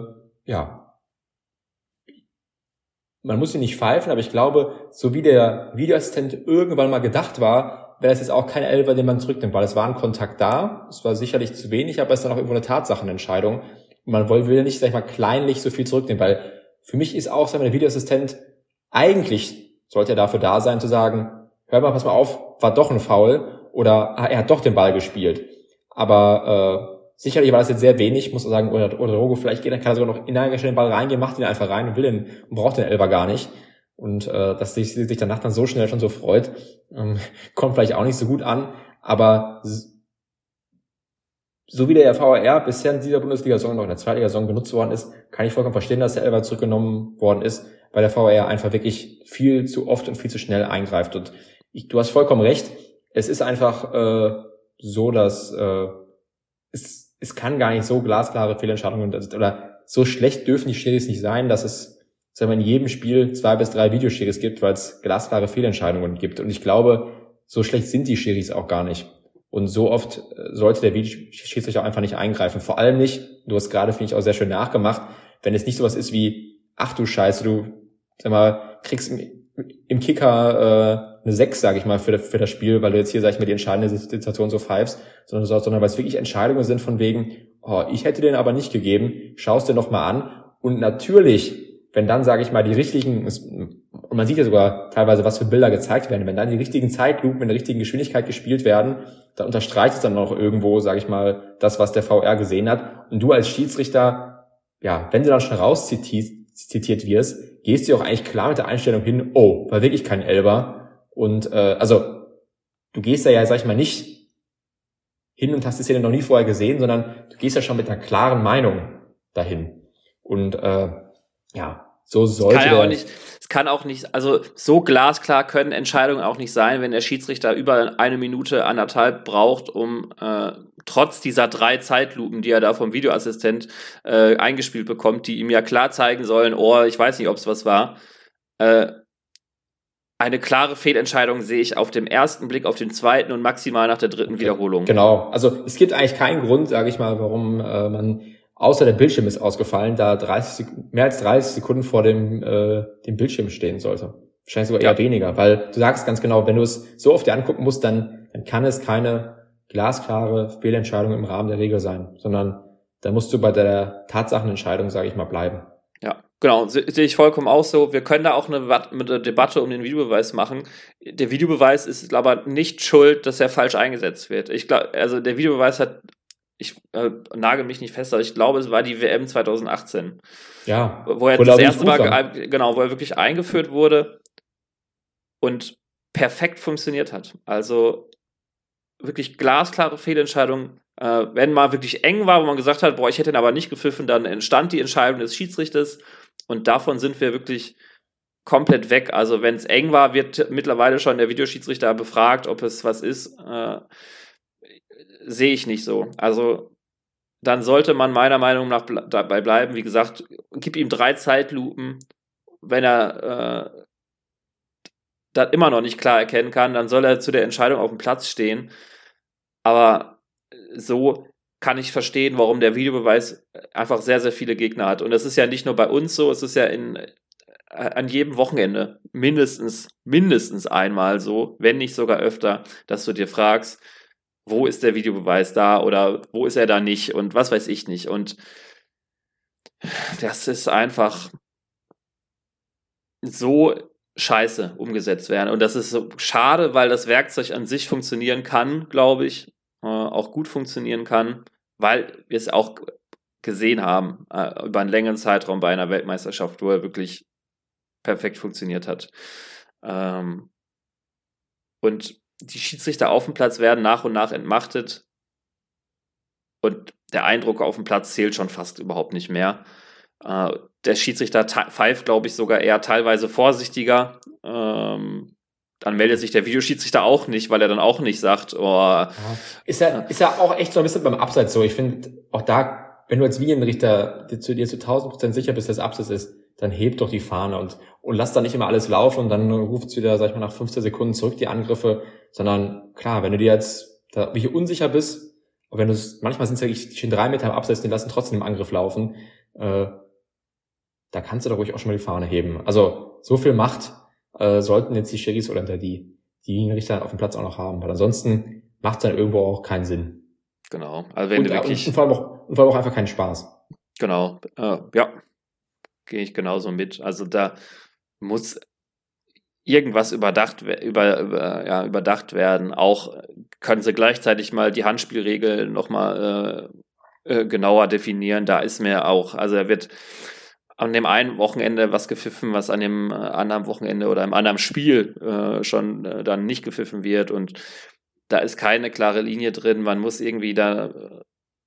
Speaker 2: man muss ihn nicht pfeifen, aber ich glaube, so wie der Videoassistent irgendwann mal gedacht war, wäre das jetzt auch kein Elfer, den man zurücknimmt, weil es war ein Kontakt da, es war sicherlich zu wenig, aber es ist dann auch irgendwo eine Tatsachenentscheidung. Und man will ja nicht, sag ich mal, kleinlich so viel zurücknehmen, weil für mich ist auch, sag ich mal, der Videoassistent, eigentlich sollte er dafür da sein, zu sagen, hör mal, pass mal auf, war doch ein Foul oder er hat doch den Ball gespielt. Aber sicherlich war das jetzt sehr wenig, muss man sagen, oder Rogo, vielleicht kann er sogar noch energisch in den Ball reingehen, macht ihn einfach rein und braucht den Elfer gar nicht. Und dass sich danach dann so schnell schon so freut, kommt vielleicht auch nicht so gut an. Aber so wie der VAR bisher in dieser Bundesliga-Saison noch in der Zweitliga-Saison benutzt worden ist, kann ich vollkommen verstehen, dass der Elfer zurückgenommen worden ist, weil der VAR einfach wirklich viel zu oft und viel zu schnell eingreift. Und du hast vollkommen recht, es ist einfach so, dass es kann gar nicht so glasklare Fehlentscheidungen oder so schlecht dürfen die Schiris nicht sein, dass es, sagen wir, in jedem Spiel 2 bis 3 Videoschiris gibt, weil es glasklare Fehlentscheidungen gibt. Und ich glaube, so schlecht sind die Schiris auch gar nicht. Und so oft sollte der Videoschiedsrichter auch einfach nicht eingreifen. Vor allem nicht, du hast gerade, finde ich, auch sehr schön nachgemacht, wenn es nicht sowas ist wie, ach du Scheiße, du, sag mal, kriegst im Kicker eine 6, sage ich mal, für das Spiel, weil du jetzt hier, sag ich mal, die entscheidende Situation so pfeifst, sondern weil es wirklich Entscheidungen sind von wegen, oh, ich hätte den aber nicht gegeben, schaust dir noch mal an. Und natürlich, wenn dann, sage ich mal, die richtigen, und man sieht ja sogar teilweise, was für Bilder gezeigt werden, wenn dann die richtigen Zeitlupen in der richtigen Geschwindigkeit gespielt werden, dann unterstreicht es dann noch irgendwo, sage ich mal, das, was der VR gesehen hat. Und du als Schiedsrichter, ja, wenn du dann schon rauszitiert wirst, gehst du auch eigentlich klar mit der Einstellung hin, oh, war wirklich kein Elfer. Und also du gehst da ja, sag ich mal, nicht hin und hast die Szene noch nie vorher gesehen, sondern du gehst ja schon mit einer klaren Meinung dahin. Und so sollte
Speaker 1: es kann auch nicht, also so glasklar können Entscheidungen auch nicht sein, wenn der Schiedsrichter über 1 Minute, 1,5 braucht, um trotz dieser 3 Zeitlupen, die er da vom Videoassistent eingespielt bekommt, die ihm ja klar zeigen sollen, oh, ich weiß nicht, ob es was war, eine klare Fehlentscheidung sehe ich auf dem ersten Blick, auf den zweiten und maximal nach der dritten Wiederholung.
Speaker 2: Genau, also es gibt eigentlich keinen Grund, sage ich mal, warum man, außer der Bildschirm ist ausgefallen, da mehr als 30 Sekunden vor dem Bildschirm stehen sollte. Wahrscheinlich sogar eher weniger, weil du sagst ganz genau, wenn du es so oft dir angucken musst, dann kann es keine glasklare Fehlentscheidung im Rahmen der Regel sein, sondern da musst du bei der Tatsachenentscheidung, sage ich mal, bleiben.
Speaker 1: Ja, genau, sehe ich vollkommen auch so. Wir können da auch eine Debatte um den Videobeweis machen. Der Videobeweis ist aber nicht schuld, dass er falsch eingesetzt wird. Ich glaube, also der Videobeweis hat, ich nagel mich nicht fest, aber ich glaube, es war die WM 2018.
Speaker 2: Ja.
Speaker 1: Wo er das erste Mal, wo er wirklich eingeführt wurde und perfekt funktioniert hat. Also wirklich glasklare Fehlentscheidung. Wenn mal wirklich eng war, wo man gesagt hat, boah, ich hätte ihn aber nicht gepfiffen, dann entstand die Entscheidung des Schiedsrichters und davon sind wir wirklich komplett weg. Also wenn es eng war, wird mittlerweile schon der Videoschiedsrichter befragt, ob es was ist. Sehe ich nicht so. Also dann sollte man meiner Meinung nach dabei bleiben. Wie gesagt, gib ihm 3 Zeitlupen. Wenn er das immer noch nicht klar erkennen kann, dann soll er zu der Entscheidung auf dem Platz stehen. Aber so kann ich verstehen, warum der Videobeweis einfach sehr, sehr viele Gegner hat. Und das ist ja nicht nur bei uns so, es ist ja an jedem Wochenende mindestens einmal so, wenn nicht sogar öfter, dass du dir fragst, wo ist der Videobeweis da oder wo ist er da nicht und was weiß ich nicht. Und das ist einfach so scheiße umgesetzt werden. Und das ist so schade, weil das Werkzeug an sich funktionieren kann, glaube ich, auch gut funktionieren kann, weil wir es auch gesehen haben, über einen längeren Zeitraum bei einer Weltmeisterschaft, wo er wirklich perfekt funktioniert hat. Und die Schiedsrichter auf dem Platz werden nach und nach entmachtet und der Eindruck auf dem Platz zählt schon fast überhaupt nicht mehr. Der Schiedsrichter pfeift, glaube ich, sogar eher teilweise vorsichtiger. Dann meldet sich der Videoschiedsrichter auch nicht, weil er dann auch nicht sagt,
Speaker 2: Ist ja auch echt so ein bisschen beim Abseits so. Ich finde, auch da, wenn du als Videorichter dir zu 1000% sicher bist, dass Abseits ist, dann heb doch die Fahne und lass da nicht immer alles laufen und dann ruft's wieder, sag ich mal, nach 15 Sekunden zurück die Angriffe, sondern klar, wenn du dir jetzt da wirklich unsicher bist, und wenn du manchmal sind es ja, die stehen 3 Meter am Abseits, die lassen trotzdem im Angriff laufen, da kannst du doch ruhig auch schon mal die Fahne heben. Also so viel Macht sollten jetzt die Schiris oder die Richter auf dem Platz auch noch haben, weil ansonsten macht es dann irgendwo auch keinen Sinn.
Speaker 1: Genau. Also wenn du wirklich
Speaker 2: und vor allem auch einfach keinen Spaß.
Speaker 1: Genau. Ja, gehe ich genauso mit. Also da muss irgendwas überdacht werden. Auch können sie gleichzeitig mal die Handspielregel nochmal genauer definieren. Da ist mir auch, also er wird an dem einen Wochenende was gepfiffen, was an dem anderen Wochenende oder im anderen Spiel schon dann nicht gepfiffen wird und da ist keine klare Linie drin. Man muss irgendwie da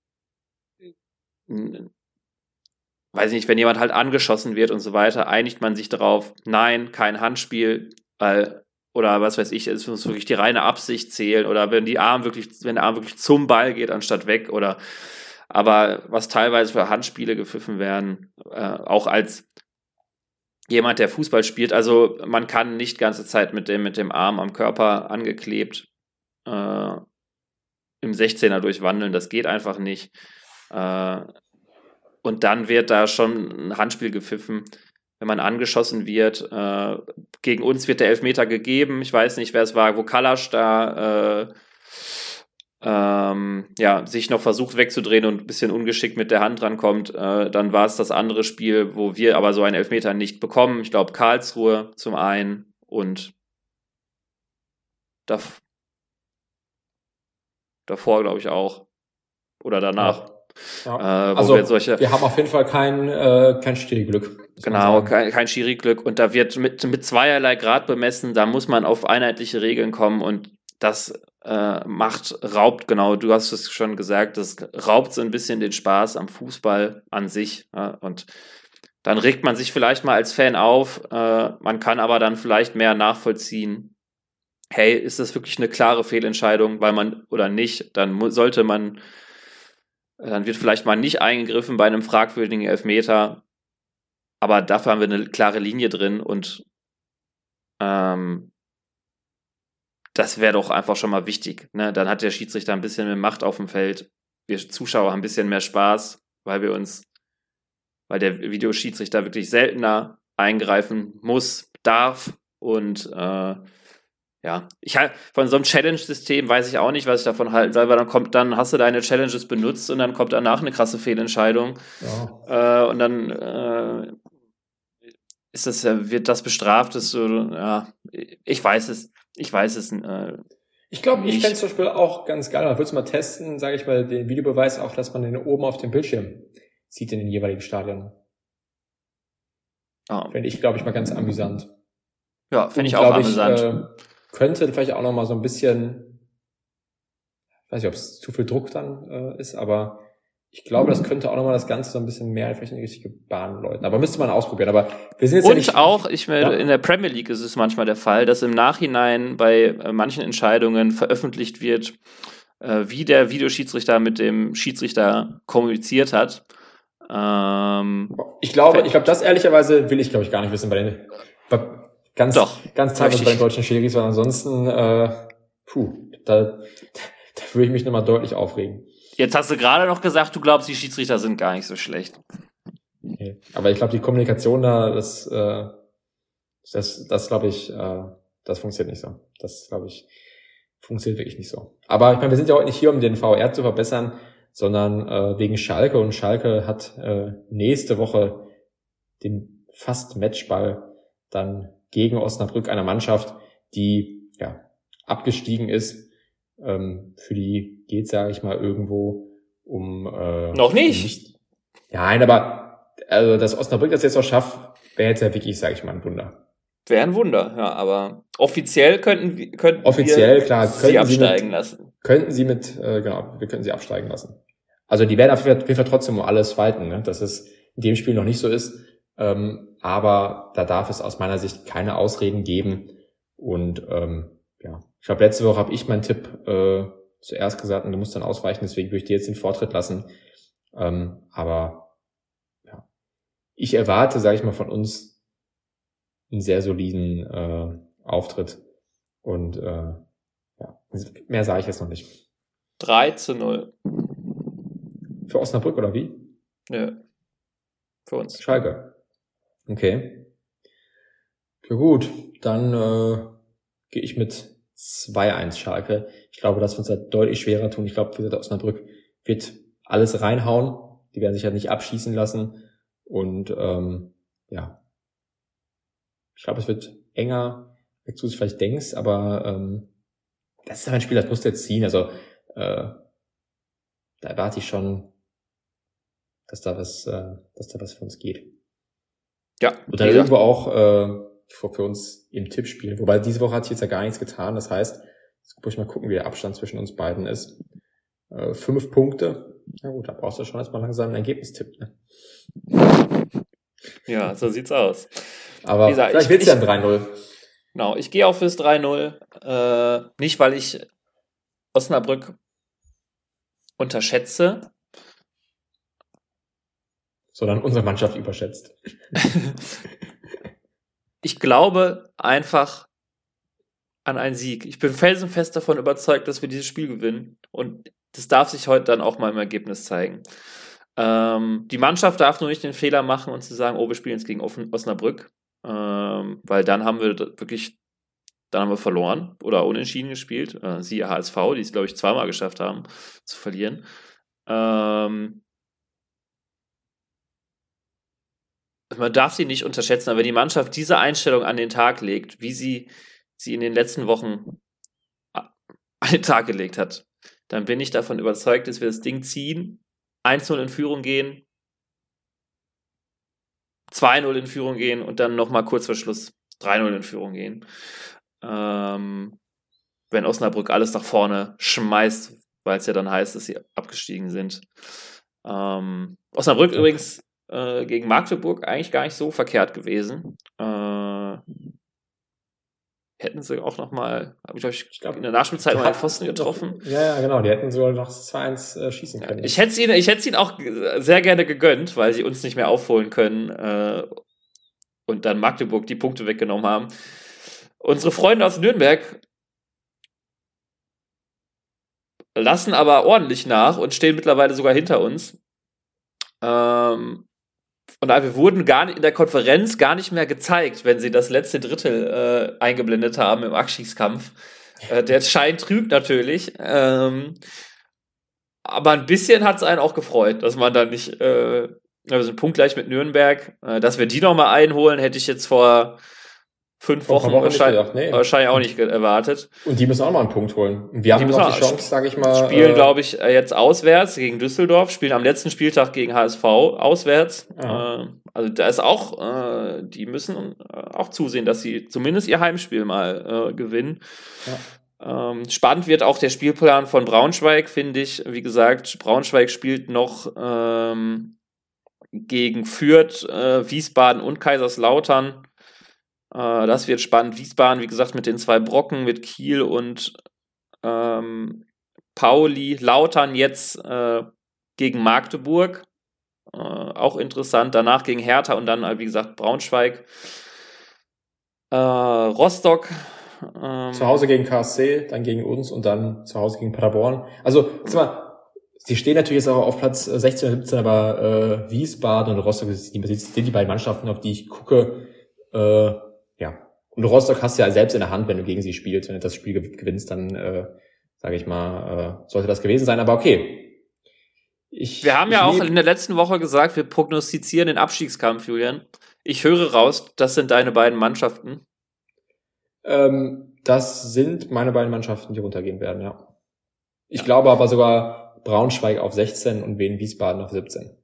Speaker 1: weiß ich nicht, wenn jemand halt angeschossen wird und so weiter, einigt man sich darauf, nein, kein Handspiel, oder was weiß ich, es muss wirklich die reine Absicht zählen oder wenn der Arm wirklich zum Ball geht, anstatt weg oder aber was teilweise für Handspiele gepfiffen werden, auch als jemand, der Fußball spielt, also man kann nicht ganze Zeit mit dem Arm am Körper angeklebt im 16er durchwandeln, das geht einfach nicht. Und dann wird da schon ein Handspiel gepfiffen, wenn man angeschossen wird. Gegen uns wird der Elfmeter gegeben. Ich weiß nicht, wer es war, wo Kalasch da sich noch versucht wegzudrehen und ein bisschen ungeschickt mit der Hand rankommt. Dann war es das andere Spiel, wo wir aber so einen Elfmeter nicht bekommen. Ich glaube Karlsruhe zum einen und davor glaube ich auch. Oder danach.
Speaker 2: Ja. Wir haben auf jeden Fall kein Schiri-Glück.
Speaker 1: Genau, kein Schiri-Glück. Und da wird mit zweierlei Grad bemessen, da muss man auf einheitliche Regeln kommen und das raubt, genau, du hast es schon gesagt, das raubt so ein bisschen den Spaß am Fußball an sich. Ja, und dann regt man sich vielleicht mal als Fan auf, man kann aber dann vielleicht mehr nachvollziehen, hey, ist das wirklich eine klare Fehlentscheidung, weil man oder nicht, dann wird vielleicht mal nicht eingegriffen bei einem fragwürdigen Elfmeter, aber dafür haben wir eine klare Linie drin und das wäre doch einfach schon mal wichtig. Ne? Dann hat der Schiedsrichter ein bisschen mehr Macht auf dem Feld. Wir Zuschauer haben ein bisschen mehr Spaß, weil der Videoschiedsrichter wirklich seltener eingreifen muss, darf und von so einem Challenge-System weiß ich auch nicht, was ich davon halten soll, weil dann hast du deine Challenges benutzt und dann kommt danach eine krasse Fehlentscheidung. Ja. Und dann wird das bestraft, ich weiß es. Ich glaube,
Speaker 2: ich fände es zum Beispiel auch ganz geil, man würde es mal testen, sage ich mal, den Videobeweis auch, dass man den oben auf dem Bildschirm sieht in den jeweiligen Stadien. Fände ich, glaube ich, mal ganz amüsant.
Speaker 1: Ja, fände ich auch amüsant.
Speaker 2: Könnte vielleicht auch noch mal so ein bisschen, ich weiß nicht, ob es zu viel Druck dann ist, aber ich glaube, das könnte auch noch mal das Ganze so ein bisschen mehr vielleicht in die richtige Bahn läuten. Aber müsste man ausprobieren. Aber wir sind jetzt
Speaker 1: in der Premier League ist es manchmal der Fall, dass im Nachhinein bei manchen Entscheidungen veröffentlicht wird, wie der Videoschiedsrichter mit dem Schiedsrichter kommuniziert hat.
Speaker 2: Ich glaube, das ehrlicherweise will ich, glaube ich, gar nicht wissen ganz teilweise bei den deutschen Schiris, weil ansonsten, da würde ich mich nochmal deutlich aufregen.
Speaker 1: Jetzt hast du gerade noch gesagt, du glaubst, die Schiedsrichter sind gar nicht so schlecht.
Speaker 2: Okay. Aber ich glaube, die Kommunikation da, das glaube ich, das funktioniert nicht so. Das, glaube ich, funktioniert wirklich nicht so. Aber ich meine, wir sind ja heute nicht hier, um den VR zu verbessern, sondern wegen Schalke. Und Schalke hat nächste Woche den fast Matchball dann gegen Osnabrück, einer Mannschaft, die abgestiegen ist. Für die geht, sage ich mal, irgendwo um...
Speaker 1: Noch nicht?
Speaker 2: Nein, aber also, dass Osnabrück das jetzt auch schafft, wäre jetzt ja wirklich, sage ich mal, ein Wunder.
Speaker 1: Wäre ein Wunder, ja, aber offiziell könnten wir
Speaker 2: klar,
Speaker 1: sie absteigen lassen.
Speaker 2: Wir könnten sie absteigen lassen. Also die werden auf jeden Fall trotzdem um alles fighten, ne? Dass es in dem Spiel noch nicht so ist. Aber da darf es aus meiner Sicht keine Ausreden geben. Und ich glaube, letzte Woche habe ich meinen Tipp zuerst gesagt und du musst dann ausweichen, deswegen würde ich dir jetzt den Vortritt lassen. Aber ja, ich erwarte, sage ich mal, von uns einen sehr soliden Auftritt. Und mehr sage ich jetzt noch nicht.
Speaker 1: 3-0.
Speaker 2: Für Osnabrück oder wie?
Speaker 1: Ja, für uns.
Speaker 2: Schalke. Okay. Ja gut, dann gehe ich mit 2-1 Schalke. Ich glaube, dass wir uns da deutlich schwerer tun. Ich glaube, Osnabrück wird alles reinhauen. Die werden sich halt nicht abschießen lassen. Und ich glaube, es wird enger, als du es vielleicht denkst, aber das ist ein Spiel, das musst du jetzt ziehen. Also da erwarte ich schon, dass da was für uns geht.
Speaker 1: Ja.
Speaker 2: Und dann irgendwo auch für uns im Tippspiel. Wobei diese Woche hat sich jetzt ja gar nichts getan. Das heißt, jetzt muss ich mal gucken, wie der Abstand zwischen uns beiden ist. 5 Punkte. Na gut, da brauchst du schon erstmal langsam einen Ergebnistipp. Ne?
Speaker 1: Ja, so sieht's aus.
Speaker 2: Aber gesagt, vielleicht wird's ja ein 3-0.
Speaker 1: Genau, ich gehe auch fürs 3-0. Nicht, weil ich Osnabrück unterschätze.
Speaker 2: Sondern unsere Mannschaft überschätzt.
Speaker 1: Ich glaube einfach an einen Sieg. Ich bin felsenfest davon überzeugt, dass wir dieses Spiel gewinnen. Und das darf sich heute dann auch mal im Ergebnis zeigen. Die Mannschaft darf nur nicht den Fehler machen und zu sagen, wir spielen jetzt gegen Osnabrück. Weil dann haben wir verloren oder unentschieden gespielt. Siehe HSV, die es, glaube ich, zweimal geschafft haben zu verlieren. Man darf sie nicht unterschätzen, aber wenn die Mannschaft diese Einstellung an den Tag legt, wie sie in den letzten Wochen an den Tag gelegt hat, dann bin ich davon überzeugt, dass wir das Ding ziehen, 1-0 in Führung gehen, 2-0 in Führung gehen und dann nochmal kurz vor Schluss 3-0 in Führung gehen. Wenn Osnabrück alles nach vorne schmeißt, weil es ja dann heißt, dass sie abgestiegen sind. Osnabrück übrigens gegen Magdeburg eigentlich gar nicht so verkehrt gewesen. Hätten sie auch nochmal, ich glaube, in der Nachspielzeit mal einen Pfosten getroffen.
Speaker 2: Ja, genau, die hätten sogar noch 2-1 schießen können.
Speaker 1: Ich hätte es ihnen auch sehr gerne gegönnt, weil sie uns nicht mehr aufholen können und dann Magdeburg die Punkte weggenommen haben. Unsere Freunde aus Nürnberg lassen aber ordentlich nach und stehen mittlerweile sogar hinter uns. Und wir wurden in der Konferenz gar nicht mehr gezeigt, wenn sie das letzte Drittel eingeblendet haben im Abstiegskampf. Der Schein trügt natürlich. Aber ein bisschen hat es einen auch gefreut, dass man dann nicht, wir sind punktgleich mit Nürnberg, dass wir die nochmal einholen, hätte ich jetzt vor 5 Wochen wahrscheinlich auch nicht erwartet.
Speaker 2: Und die müssen auch mal einen Punkt holen. Und wir haben noch die Chance, sage ich mal.
Speaker 1: Spielen, glaube ich, jetzt auswärts gegen Düsseldorf, spielen am letzten Spieltag gegen HSV auswärts. Ja. Also da ist auch, die müssen auch zusehen, dass sie zumindest ihr Heimspiel mal gewinnen. Ja. Spannend wird auch der Spielplan von Braunschweig, finde ich. Wie gesagt, Braunschweig spielt noch gegen Fürth, Wiesbaden und Kaiserslautern. Das wird spannend. Wiesbaden, wie gesagt, mit den 2 Brocken, mit Kiel und Pauli. Lautern jetzt gegen Magdeburg. Auch interessant. Danach gegen Hertha und dann, wie gesagt, Braunschweig. Rostock.
Speaker 2: Zu Hause gegen KSC, dann gegen uns und dann zu Hause gegen Paderborn. Also, sie stehen natürlich jetzt auch auf Platz 16 oder 17, aber Wiesbaden und Rostock sind die beiden Mannschaften, auf die ich gucke. Und Rostock hast du ja selbst in der Hand, wenn du gegen sie spielst. Wenn du das Spiel gewinnst, dann, sage ich mal, sollte das gewesen sein. Aber okay.
Speaker 1: Wir haben ja auch in der letzten Woche gesagt, wir prognostizieren den Abstiegskampf, Julian. Ich höre raus, das sind deine beiden Mannschaften.
Speaker 2: Das sind meine beiden Mannschaften, die runtergehen werden, ja. Ich glaube aber sogar Braunschweig auf 16 und Wien Wiesbaden auf 17.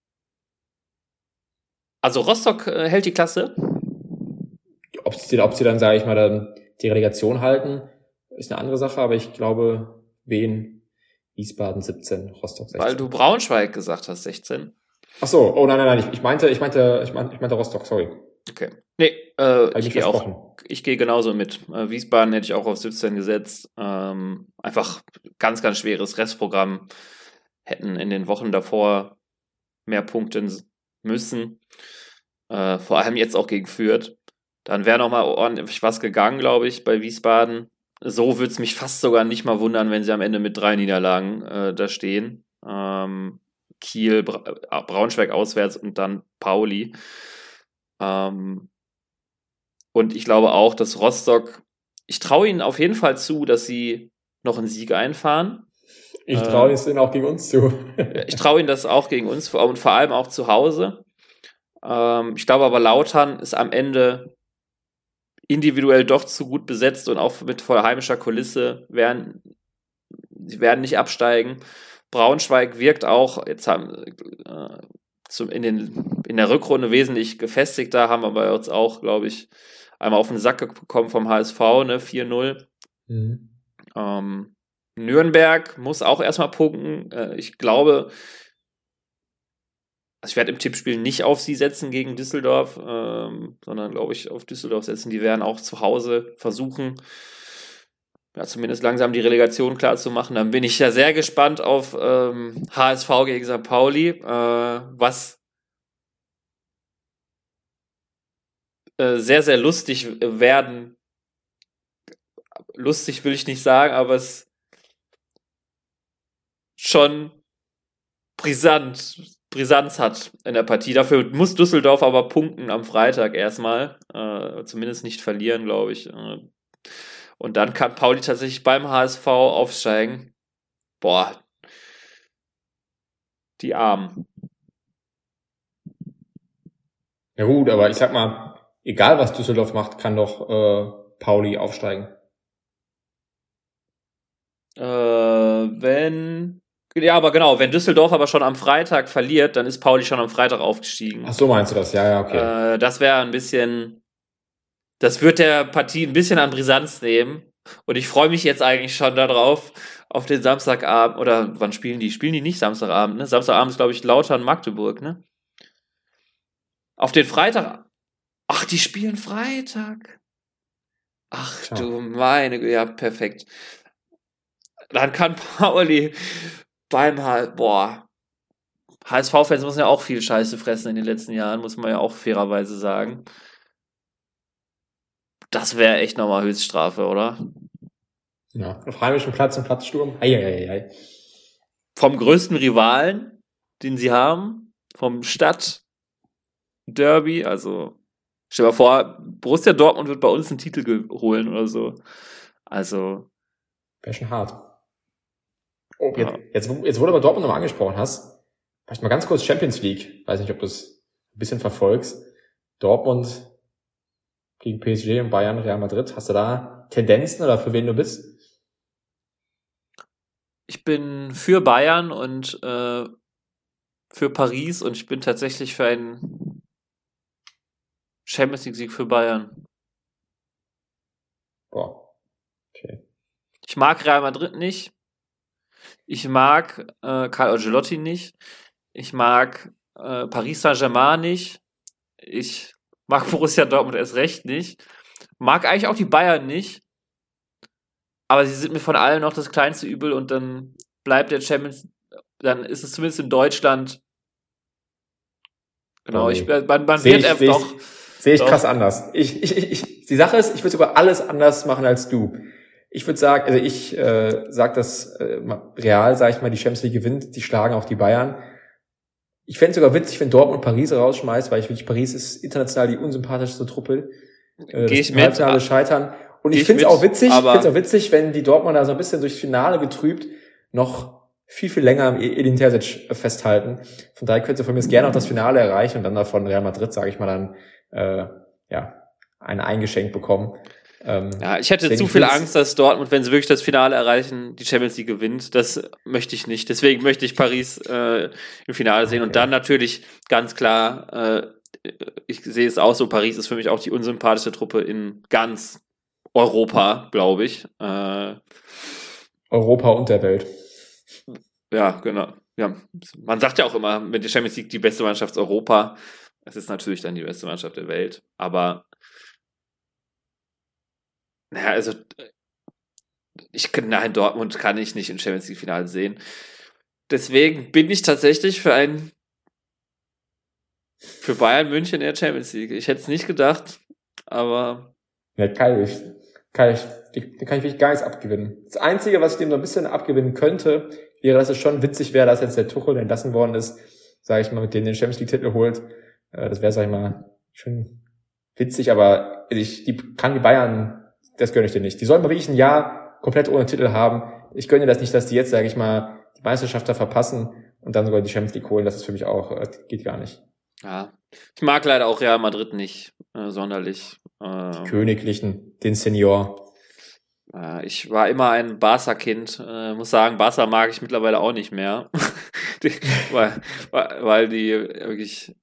Speaker 1: Also Rostock hält die Klasse?
Speaker 2: Ob sie dann, sage ich mal, dann die Relegation halten, ist eine andere Sache, aber ich glaube, Wien, Wiesbaden 17, Rostock 16.
Speaker 1: Weil du Braunschweig gesagt hast, 16.
Speaker 2: Ach so, oh nein, ich meinte Rostock, sorry.
Speaker 1: Okay. Nee, ich gehe genauso mit. Wiesbaden hätte ich auch auf 17 gesetzt. Einfach ganz, ganz schweres Restprogramm. Hätten in den Wochen davor mehr punkten müssen. Vor allem jetzt auch gegen Fürth. Dann wäre nochmal ordentlich was gegangen, glaube ich, bei Wiesbaden. So würde es mich fast sogar nicht mal wundern, wenn sie am Ende mit 3 Niederlagen da stehen. Kiel, Braunschweig auswärts und dann Pauli. Und ich glaube auch, dass Rostock, ich traue ihnen auf jeden Fall zu, dass sie noch einen Sieg einfahren.
Speaker 2: Ich traue es ihnen auch gegen uns zu.
Speaker 1: Ich traue ihnen das auch gegen uns und vor allem auch zu Hause. Ich glaube aber, Lautern ist am Ende individuell doch zu gut besetzt und auch mit voller heimischer Kulisse sie werden nicht absteigen. Braunschweig wirkt auch, jetzt in der Rückrunde wesentlich gefestigter, haben wir bei uns auch, glaube ich, einmal auf den Sack bekommen vom HSV, ne, 4-0. Nürnberg muss auch erstmal punkten. Ich glaube, ich werde im Tippspiel nicht auf sie setzen gegen Düsseldorf, sondern, glaube ich, auf Düsseldorf setzen. Die werden auch zu Hause versuchen, ja, zumindest langsam die Relegation klar zu machen. Dann bin ich ja sehr gespannt auf HSV gegen St. Pauli, was sehr, sehr lustig werden. Lustig will ich nicht sagen, aber es schon Brisanz hat in der Partie. Dafür muss Düsseldorf aber punkten am Freitag erstmal. Zumindest nicht verlieren, glaube ich. Und dann kann Pauli tatsächlich beim HSV aufsteigen. Boah. Die Armen.
Speaker 2: Ja gut, aber ich sag mal, egal was Düsseldorf macht, kann doch Pauli aufsteigen.
Speaker 1: Wenn Düsseldorf aber schon am Freitag verliert, dann ist Pauli schon am Freitag aufgestiegen.
Speaker 2: Ach so, meinst du das? Ja, okay.
Speaker 1: Das wäre ein bisschen, das wird der Partie ein bisschen an Brisanz nehmen. Und ich freue mich jetzt eigentlich schon darauf, auf den Samstagabend, oder wann spielen die? Spielen die nicht Samstagabend, ne? Samstagabend ist, glaube ich, Lautern-Magdeburg, ne? Auf den Freitag. Ach, die spielen Freitag. Ach
Speaker 2: Ja.
Speaker 1: du meine, ja, perfekt. Dann kann Pauli HSV-Fans müssen ja auch viel Scheiße fressen in den letzten Jahren, muss man ja auch fairerweise sagen. Das wäre echt nochmal Höchststrafe, oder?
Speaker 2: Ja, auf heimischem Platz im Platzsturm. Ei.
Speaker 1: Vom größten Rivalen, den sie haben, vom Stadtderby, also stell dir mal vor, Borussia Dortmund wird bei uns einen Titel holen oder so. Also
Speaker 2: wäre schon hart. Oh, jetzt wo du aber Dortmund nochmal angesprochen hast, vielleicht mal ganz kurz Champions League. Weiß nicht, ob du es ein bisschen verfolgst. Dortmund gegen PSG und Bayern, Real Madrid. Hast du da Tendenzen oder für wen du bist?
Speaker 1: Ich bin für Bayern und für Paris und ich bin tatsächlich für einen Champions League-Sieg für Bayern.
Speaker 2: Boah. Okay.
Speaker 1: Ich mag Real Madrid nicht. Ich mag Carlo Ancelotti nicht. Ich mag Paris Saint-Germain nicht. Ich mag Borussia Dortmund erst recht nicht. Mag eigentlich auch die Bayern nicht. Aber sie sind mir von allen noch das kleinste Übel und dann bleibt der Champions, dann ist es zumindest in Deutschland. Genau,
Speaker 2: Okay.
Speaker 1: man wird doch.
Speaker 2: Sehe ich krass anders. Die Sache ist, ich würde sogar alles anders machen als du. Ich würde sagen, also ich sag, dass Real, sag ich mal, die Champions League gewinnt, die schlagen auch die Bayern. Ich fände es sogar witzig, wenn Dortmund Paris rausschmeißt, weil ich wirklich, Paris ist international die unsympathischste Truppe.
Speaker 1: Gehe ich mit.
Speaker 2: Scheitern. Und ich finde es auch witzig, wenn die Dortmunder so ein bisschen durchs Finale getrübt noch viel, viel länger am Edin Terzic festhalten. Von daher könnt ihr von mir gerne auch das Finale erreichen und dann davon Real Madrid, sage ich mal, dann ein eingeschenkt bekommen.
Speaker 1: Ja, ich hätte zu viel Angst, dass Dortmund, wenn sie wirklich das Finale erreichen, die Champions League gewinnt. Das möchte ich nicht. Deswegen möchte ich Paris im Finale sehen. Und dann natürlich ganz klar, ich sehe es auch so, Paris ist für mich auch die unsympathische Truppe in ganz Europa, glaube ich.
Speaker 2: Europa und der Welt.
Speaker 1: Ja, genau. Ja. Man sagt ja auch immer, mit der Champions League die beste Mannschaft Europa. Es ist natürlich dann die beste Mannschaft der Welt. Aber naja, also in Dortmund kann ich nicht im Champions League Finale sehen. Deswegen bin ich tatsächlich für Bayern München in der Champions League. Ich hätte es nicht gedacht, aber
Speaker 2: Ja, kann ich wirklich gar nichts abgewinnen. Das Einzige, was ich dem so ein bisschen abgewinnen könnte, wäre, dass es schon witzig wäre, dass jetzt der Tuchel entlassen worden ist, sage ich mal, mit dem den Champions League Titel holt. Das wäre, sag ich mal, schon witzig, aber die Bayern, das gönne ich dir nicht. Die sollen mal wirklich ein Jahr komplett ohne Titel haben. Ich gönne dir das nicht, dass die jetzt, sage ich mal, die Meisterschaft da verpassen und dann sogar die Champions League holen. Das ist für mich auch, geht gar nicht.
Speaker 1: ja, ich mag leider auch Real Madrid nicht sonderlich.
Speaker 2: Die Königlichen, den Senior.
Speaker 1: Ich war immer ein Barca-Kind. Muss sagen, Barca mag ich mittlerweile auch nicht mehr. weil die wirklich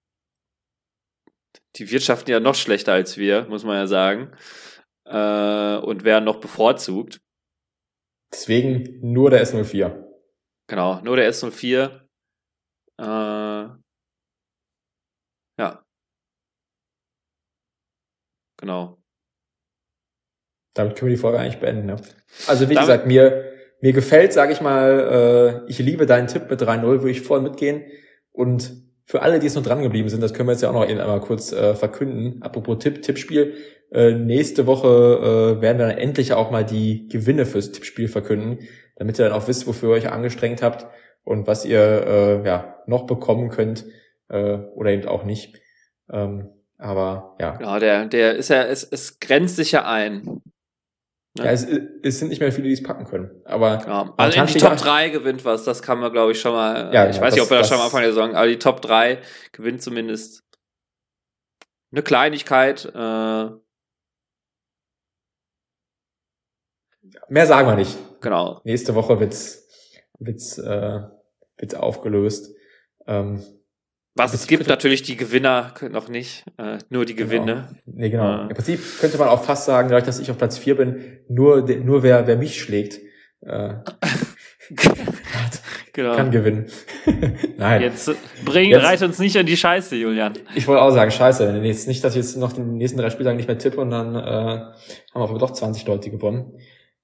Speaker 1: die wirtschaften ja noch schlechter als wir, muss man ja sagen. Und werden noch bevorzugt.
Speaker 2: Deswegen nur der S04.
Speaker 1: Genau, nur der S04. Ja. Genau.
Speaker 2: Damit können wir die Folge eigentlich beenden. Ne? Also wie gesagt, mir gefällt, sage ich mal, ich liebe deinen Tipp mit 3-0, würde ich voll mitgehen. Und für alle, die es noch dran geblieben sind, das können wir jetzt ja auch noch einmal kurz verkünden. Apropos Tippspiel. Nächste Woche werden wir dann endlich auch mal die Gewinne fürs Tippspiel verkünden, damit ihr dann auch wisst, wofür ihr euch angestrengt habt und was ihr noch bekommen könnt oder eben auch nicht. Aber ja.
Speaker 1: Genau, der ist ja, es grenzt sich ja ein.
Speaker 2: Ne? Ja, es sind nicht mehr viele, die es packen können. Aber
Speaker 1: ja, also in die Top 3 gewinnt was, das kann man, glaube ich, schon mal.
Speaker 2: Ja,
Speaker 1: ich weiß nicht, ob wir das schon am Anfang der Saison, aber die Top 3 gewinnt zumindest eine Kleinigkeit.
Speaker 2: Mehr sagen wir nicht.
Speaker 1: Genau.
Speaker 2: Nächste Woche wird's aufgelöst.
Speaker 1: Was es gibt, natürlich die Gewinner noch nicht, nur die Gewinne.
Speaker 2: Nee, genau. Im Prinzip könnte man auch fast sagen, dadurch, dass ich auf Platz 4 bin, nur wer mich schlägt,
Speaker 1: genau.
Speaker 2: kann gewinnen. Nein.
Speaker 1: Jetzt reit uns nicht an die Scheiße, Julian.
Speaker 2: Ich wollte auch sagen, scheiße. Jetzt nicht, dass ich jetzt noch den nächsten 3 Spieltagen nicht mehr tippe und dann haben wir aber doch 20 Leute gewonnen.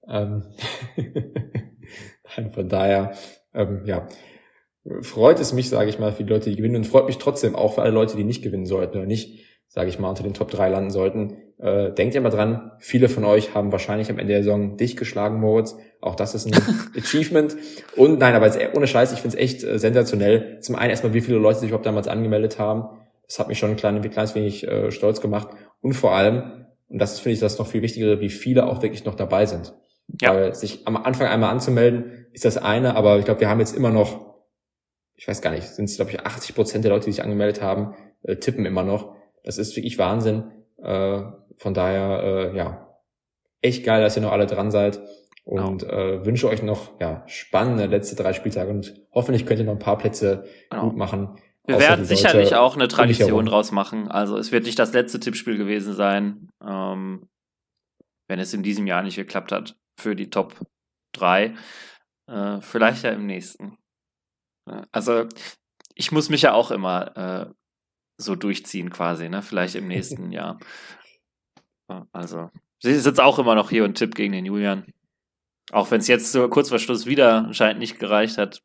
Speaker 2: Von daher, freut es mich, sage ich mal, für die Leute, die gewinnen und freut mich trotzdem auch für alle Leute, die nicht gewinnen sollten oder nicht, sage ich mal, unter den Top 3 landen sollten. Denkt ja mal dran, viele von euch haben wahrscheinlich am Ende der Saison dich geschlagen, Moritz. Auch das ist ein Achievement. Und nein, aber jetzt, ohne Scheiß, ich finde es echt sensationell. Zum einen erstmal, wie viele Leute sich überhaupt damals angemeldet haben. Das hat mich schon ein kleines wenig stolz gemacht. Und vor allem, und das finde ich das noch viel wichtiger, wie viele auch wirklich noch dabei sind. Ja. Weil sich am Anfang einmal anzumelden, ist das eine, aber ich glaube, wir haben jetzt immer noch, ich weiß gar nicht, sind es, glaube ich, 80% der Leute, die sich angemeldet haben, tippen immer noch. Das ist wirklich Wahnsinn. Von daher, echt geil, dass ihr noch alle dran seid und wünsche euch noch spannende letzte 3 Spieltage und hoffentlich könnt ihr noch ein paar Plätze gut machen.
Speaker 1: Wir werden sicherlich auch eine Tradition draus machen. Also es wird nicht das letzte Tippspiel gewesen sein, wenn es in diesem Jahr nicht geklappt hat für die Top 3. Vielleicht ja im nächsten. Also ich muss mich ja auch immer so durchziehen quasi, ne? Vielleicht im nächsten Jahr. Also ich sitze auch immer noch hier und tipp gegen den Julian. Auch wenn es jetzt so kurz vor Schluss wieder anscheinend nicht gereicht hat.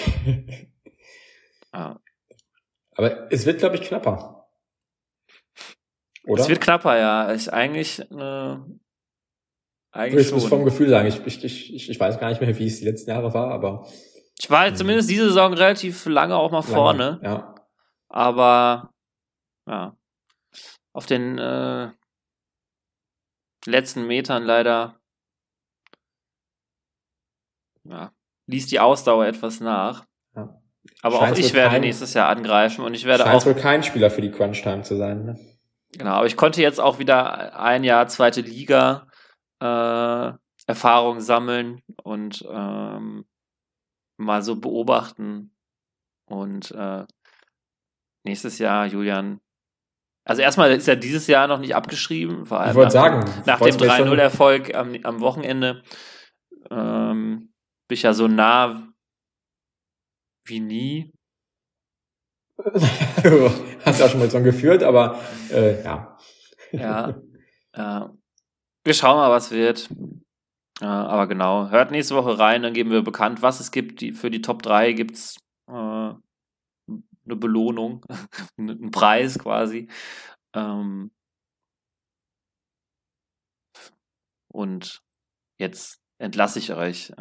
Speaker 2: Aber es wird, glaube ich, knapper. Oder?
Speaker 1: Es wird knapper, ja. Eigentlich
Speaker 2: ich muss vom Gefühl sagen, ich weiß gar nicht mehr, wie es die letzten Jahre war, aber
Speaker 1: ich war halt zumindest diese Saison relativ lange auch mal vorne.
Speaker 2: Ja.
Speaker 1: Aber auf den letzten Metern leider ließ die Ausdauer etwas nach. Ja. Aber auch ich werde nächstes Jahr angreifen und ich werde
Speaker 2: scheint wohl kein Spieler für die Crunch-Time zu sein, ne?
Speaker 1: Genau, aber ich konnte jetzt auch wieder ein Jahr zweite Liga Erfahrung sammeln und mal so beobachten. Und nächstes Jahr, Julian. Also erstmal ist ja dieses Jahr noch nicht abgeschrieben, vor allem
Speaker 2: Ich wollte sagen,
Speaker 1: nach dem 3-0-Erfolg am Wochenende bin ich ja so nah wie nie.
Speaker 2: Hast ja auch schon mal so geführt, aber ja.
Speaker 1: Ja. Wir schauen mal, was wird. Aber genau, hört nächste Woche rein, dann geben wir bekannt, was es gibt. Für die Top 3 gibt es eine Belohnung, einen Preis quasi. Und jetzt entlasse ich euch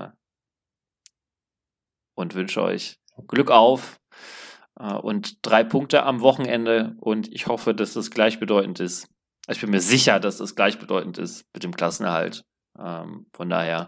Speaker 1: und wünsche euch Glück auf und 3 Punkte am Wochenende. Und ich hoffe, dass das gleichbedeutend ist. Ich bin mir sicher, dass das gleichbedeutend ist mit dem Klassenerhalt. Von daher,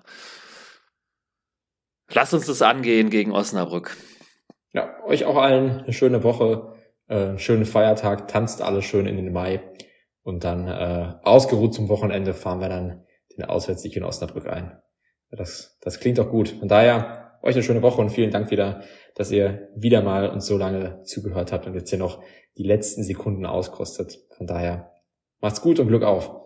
Speaker 1: lasst uns das angehen gegen Osnabrück.
Speaker 2: Ja, euch auch allen eine schöne Woche, einen schönen Feiertag, tanzt alle schön in den Mai und dann ausgeruht zum Wochenende fahren wir dann den Auswärtssieg in Osnabrück ein. Das klingt doch gut. Von daher, euch eine schöne Woche und vielen Dank wieder, dass ihr wieder mal uns so lange zugehört habt und jetzt hier noch die letzten Sekunden auskostet. Von daher, macht's gut und Glück auf.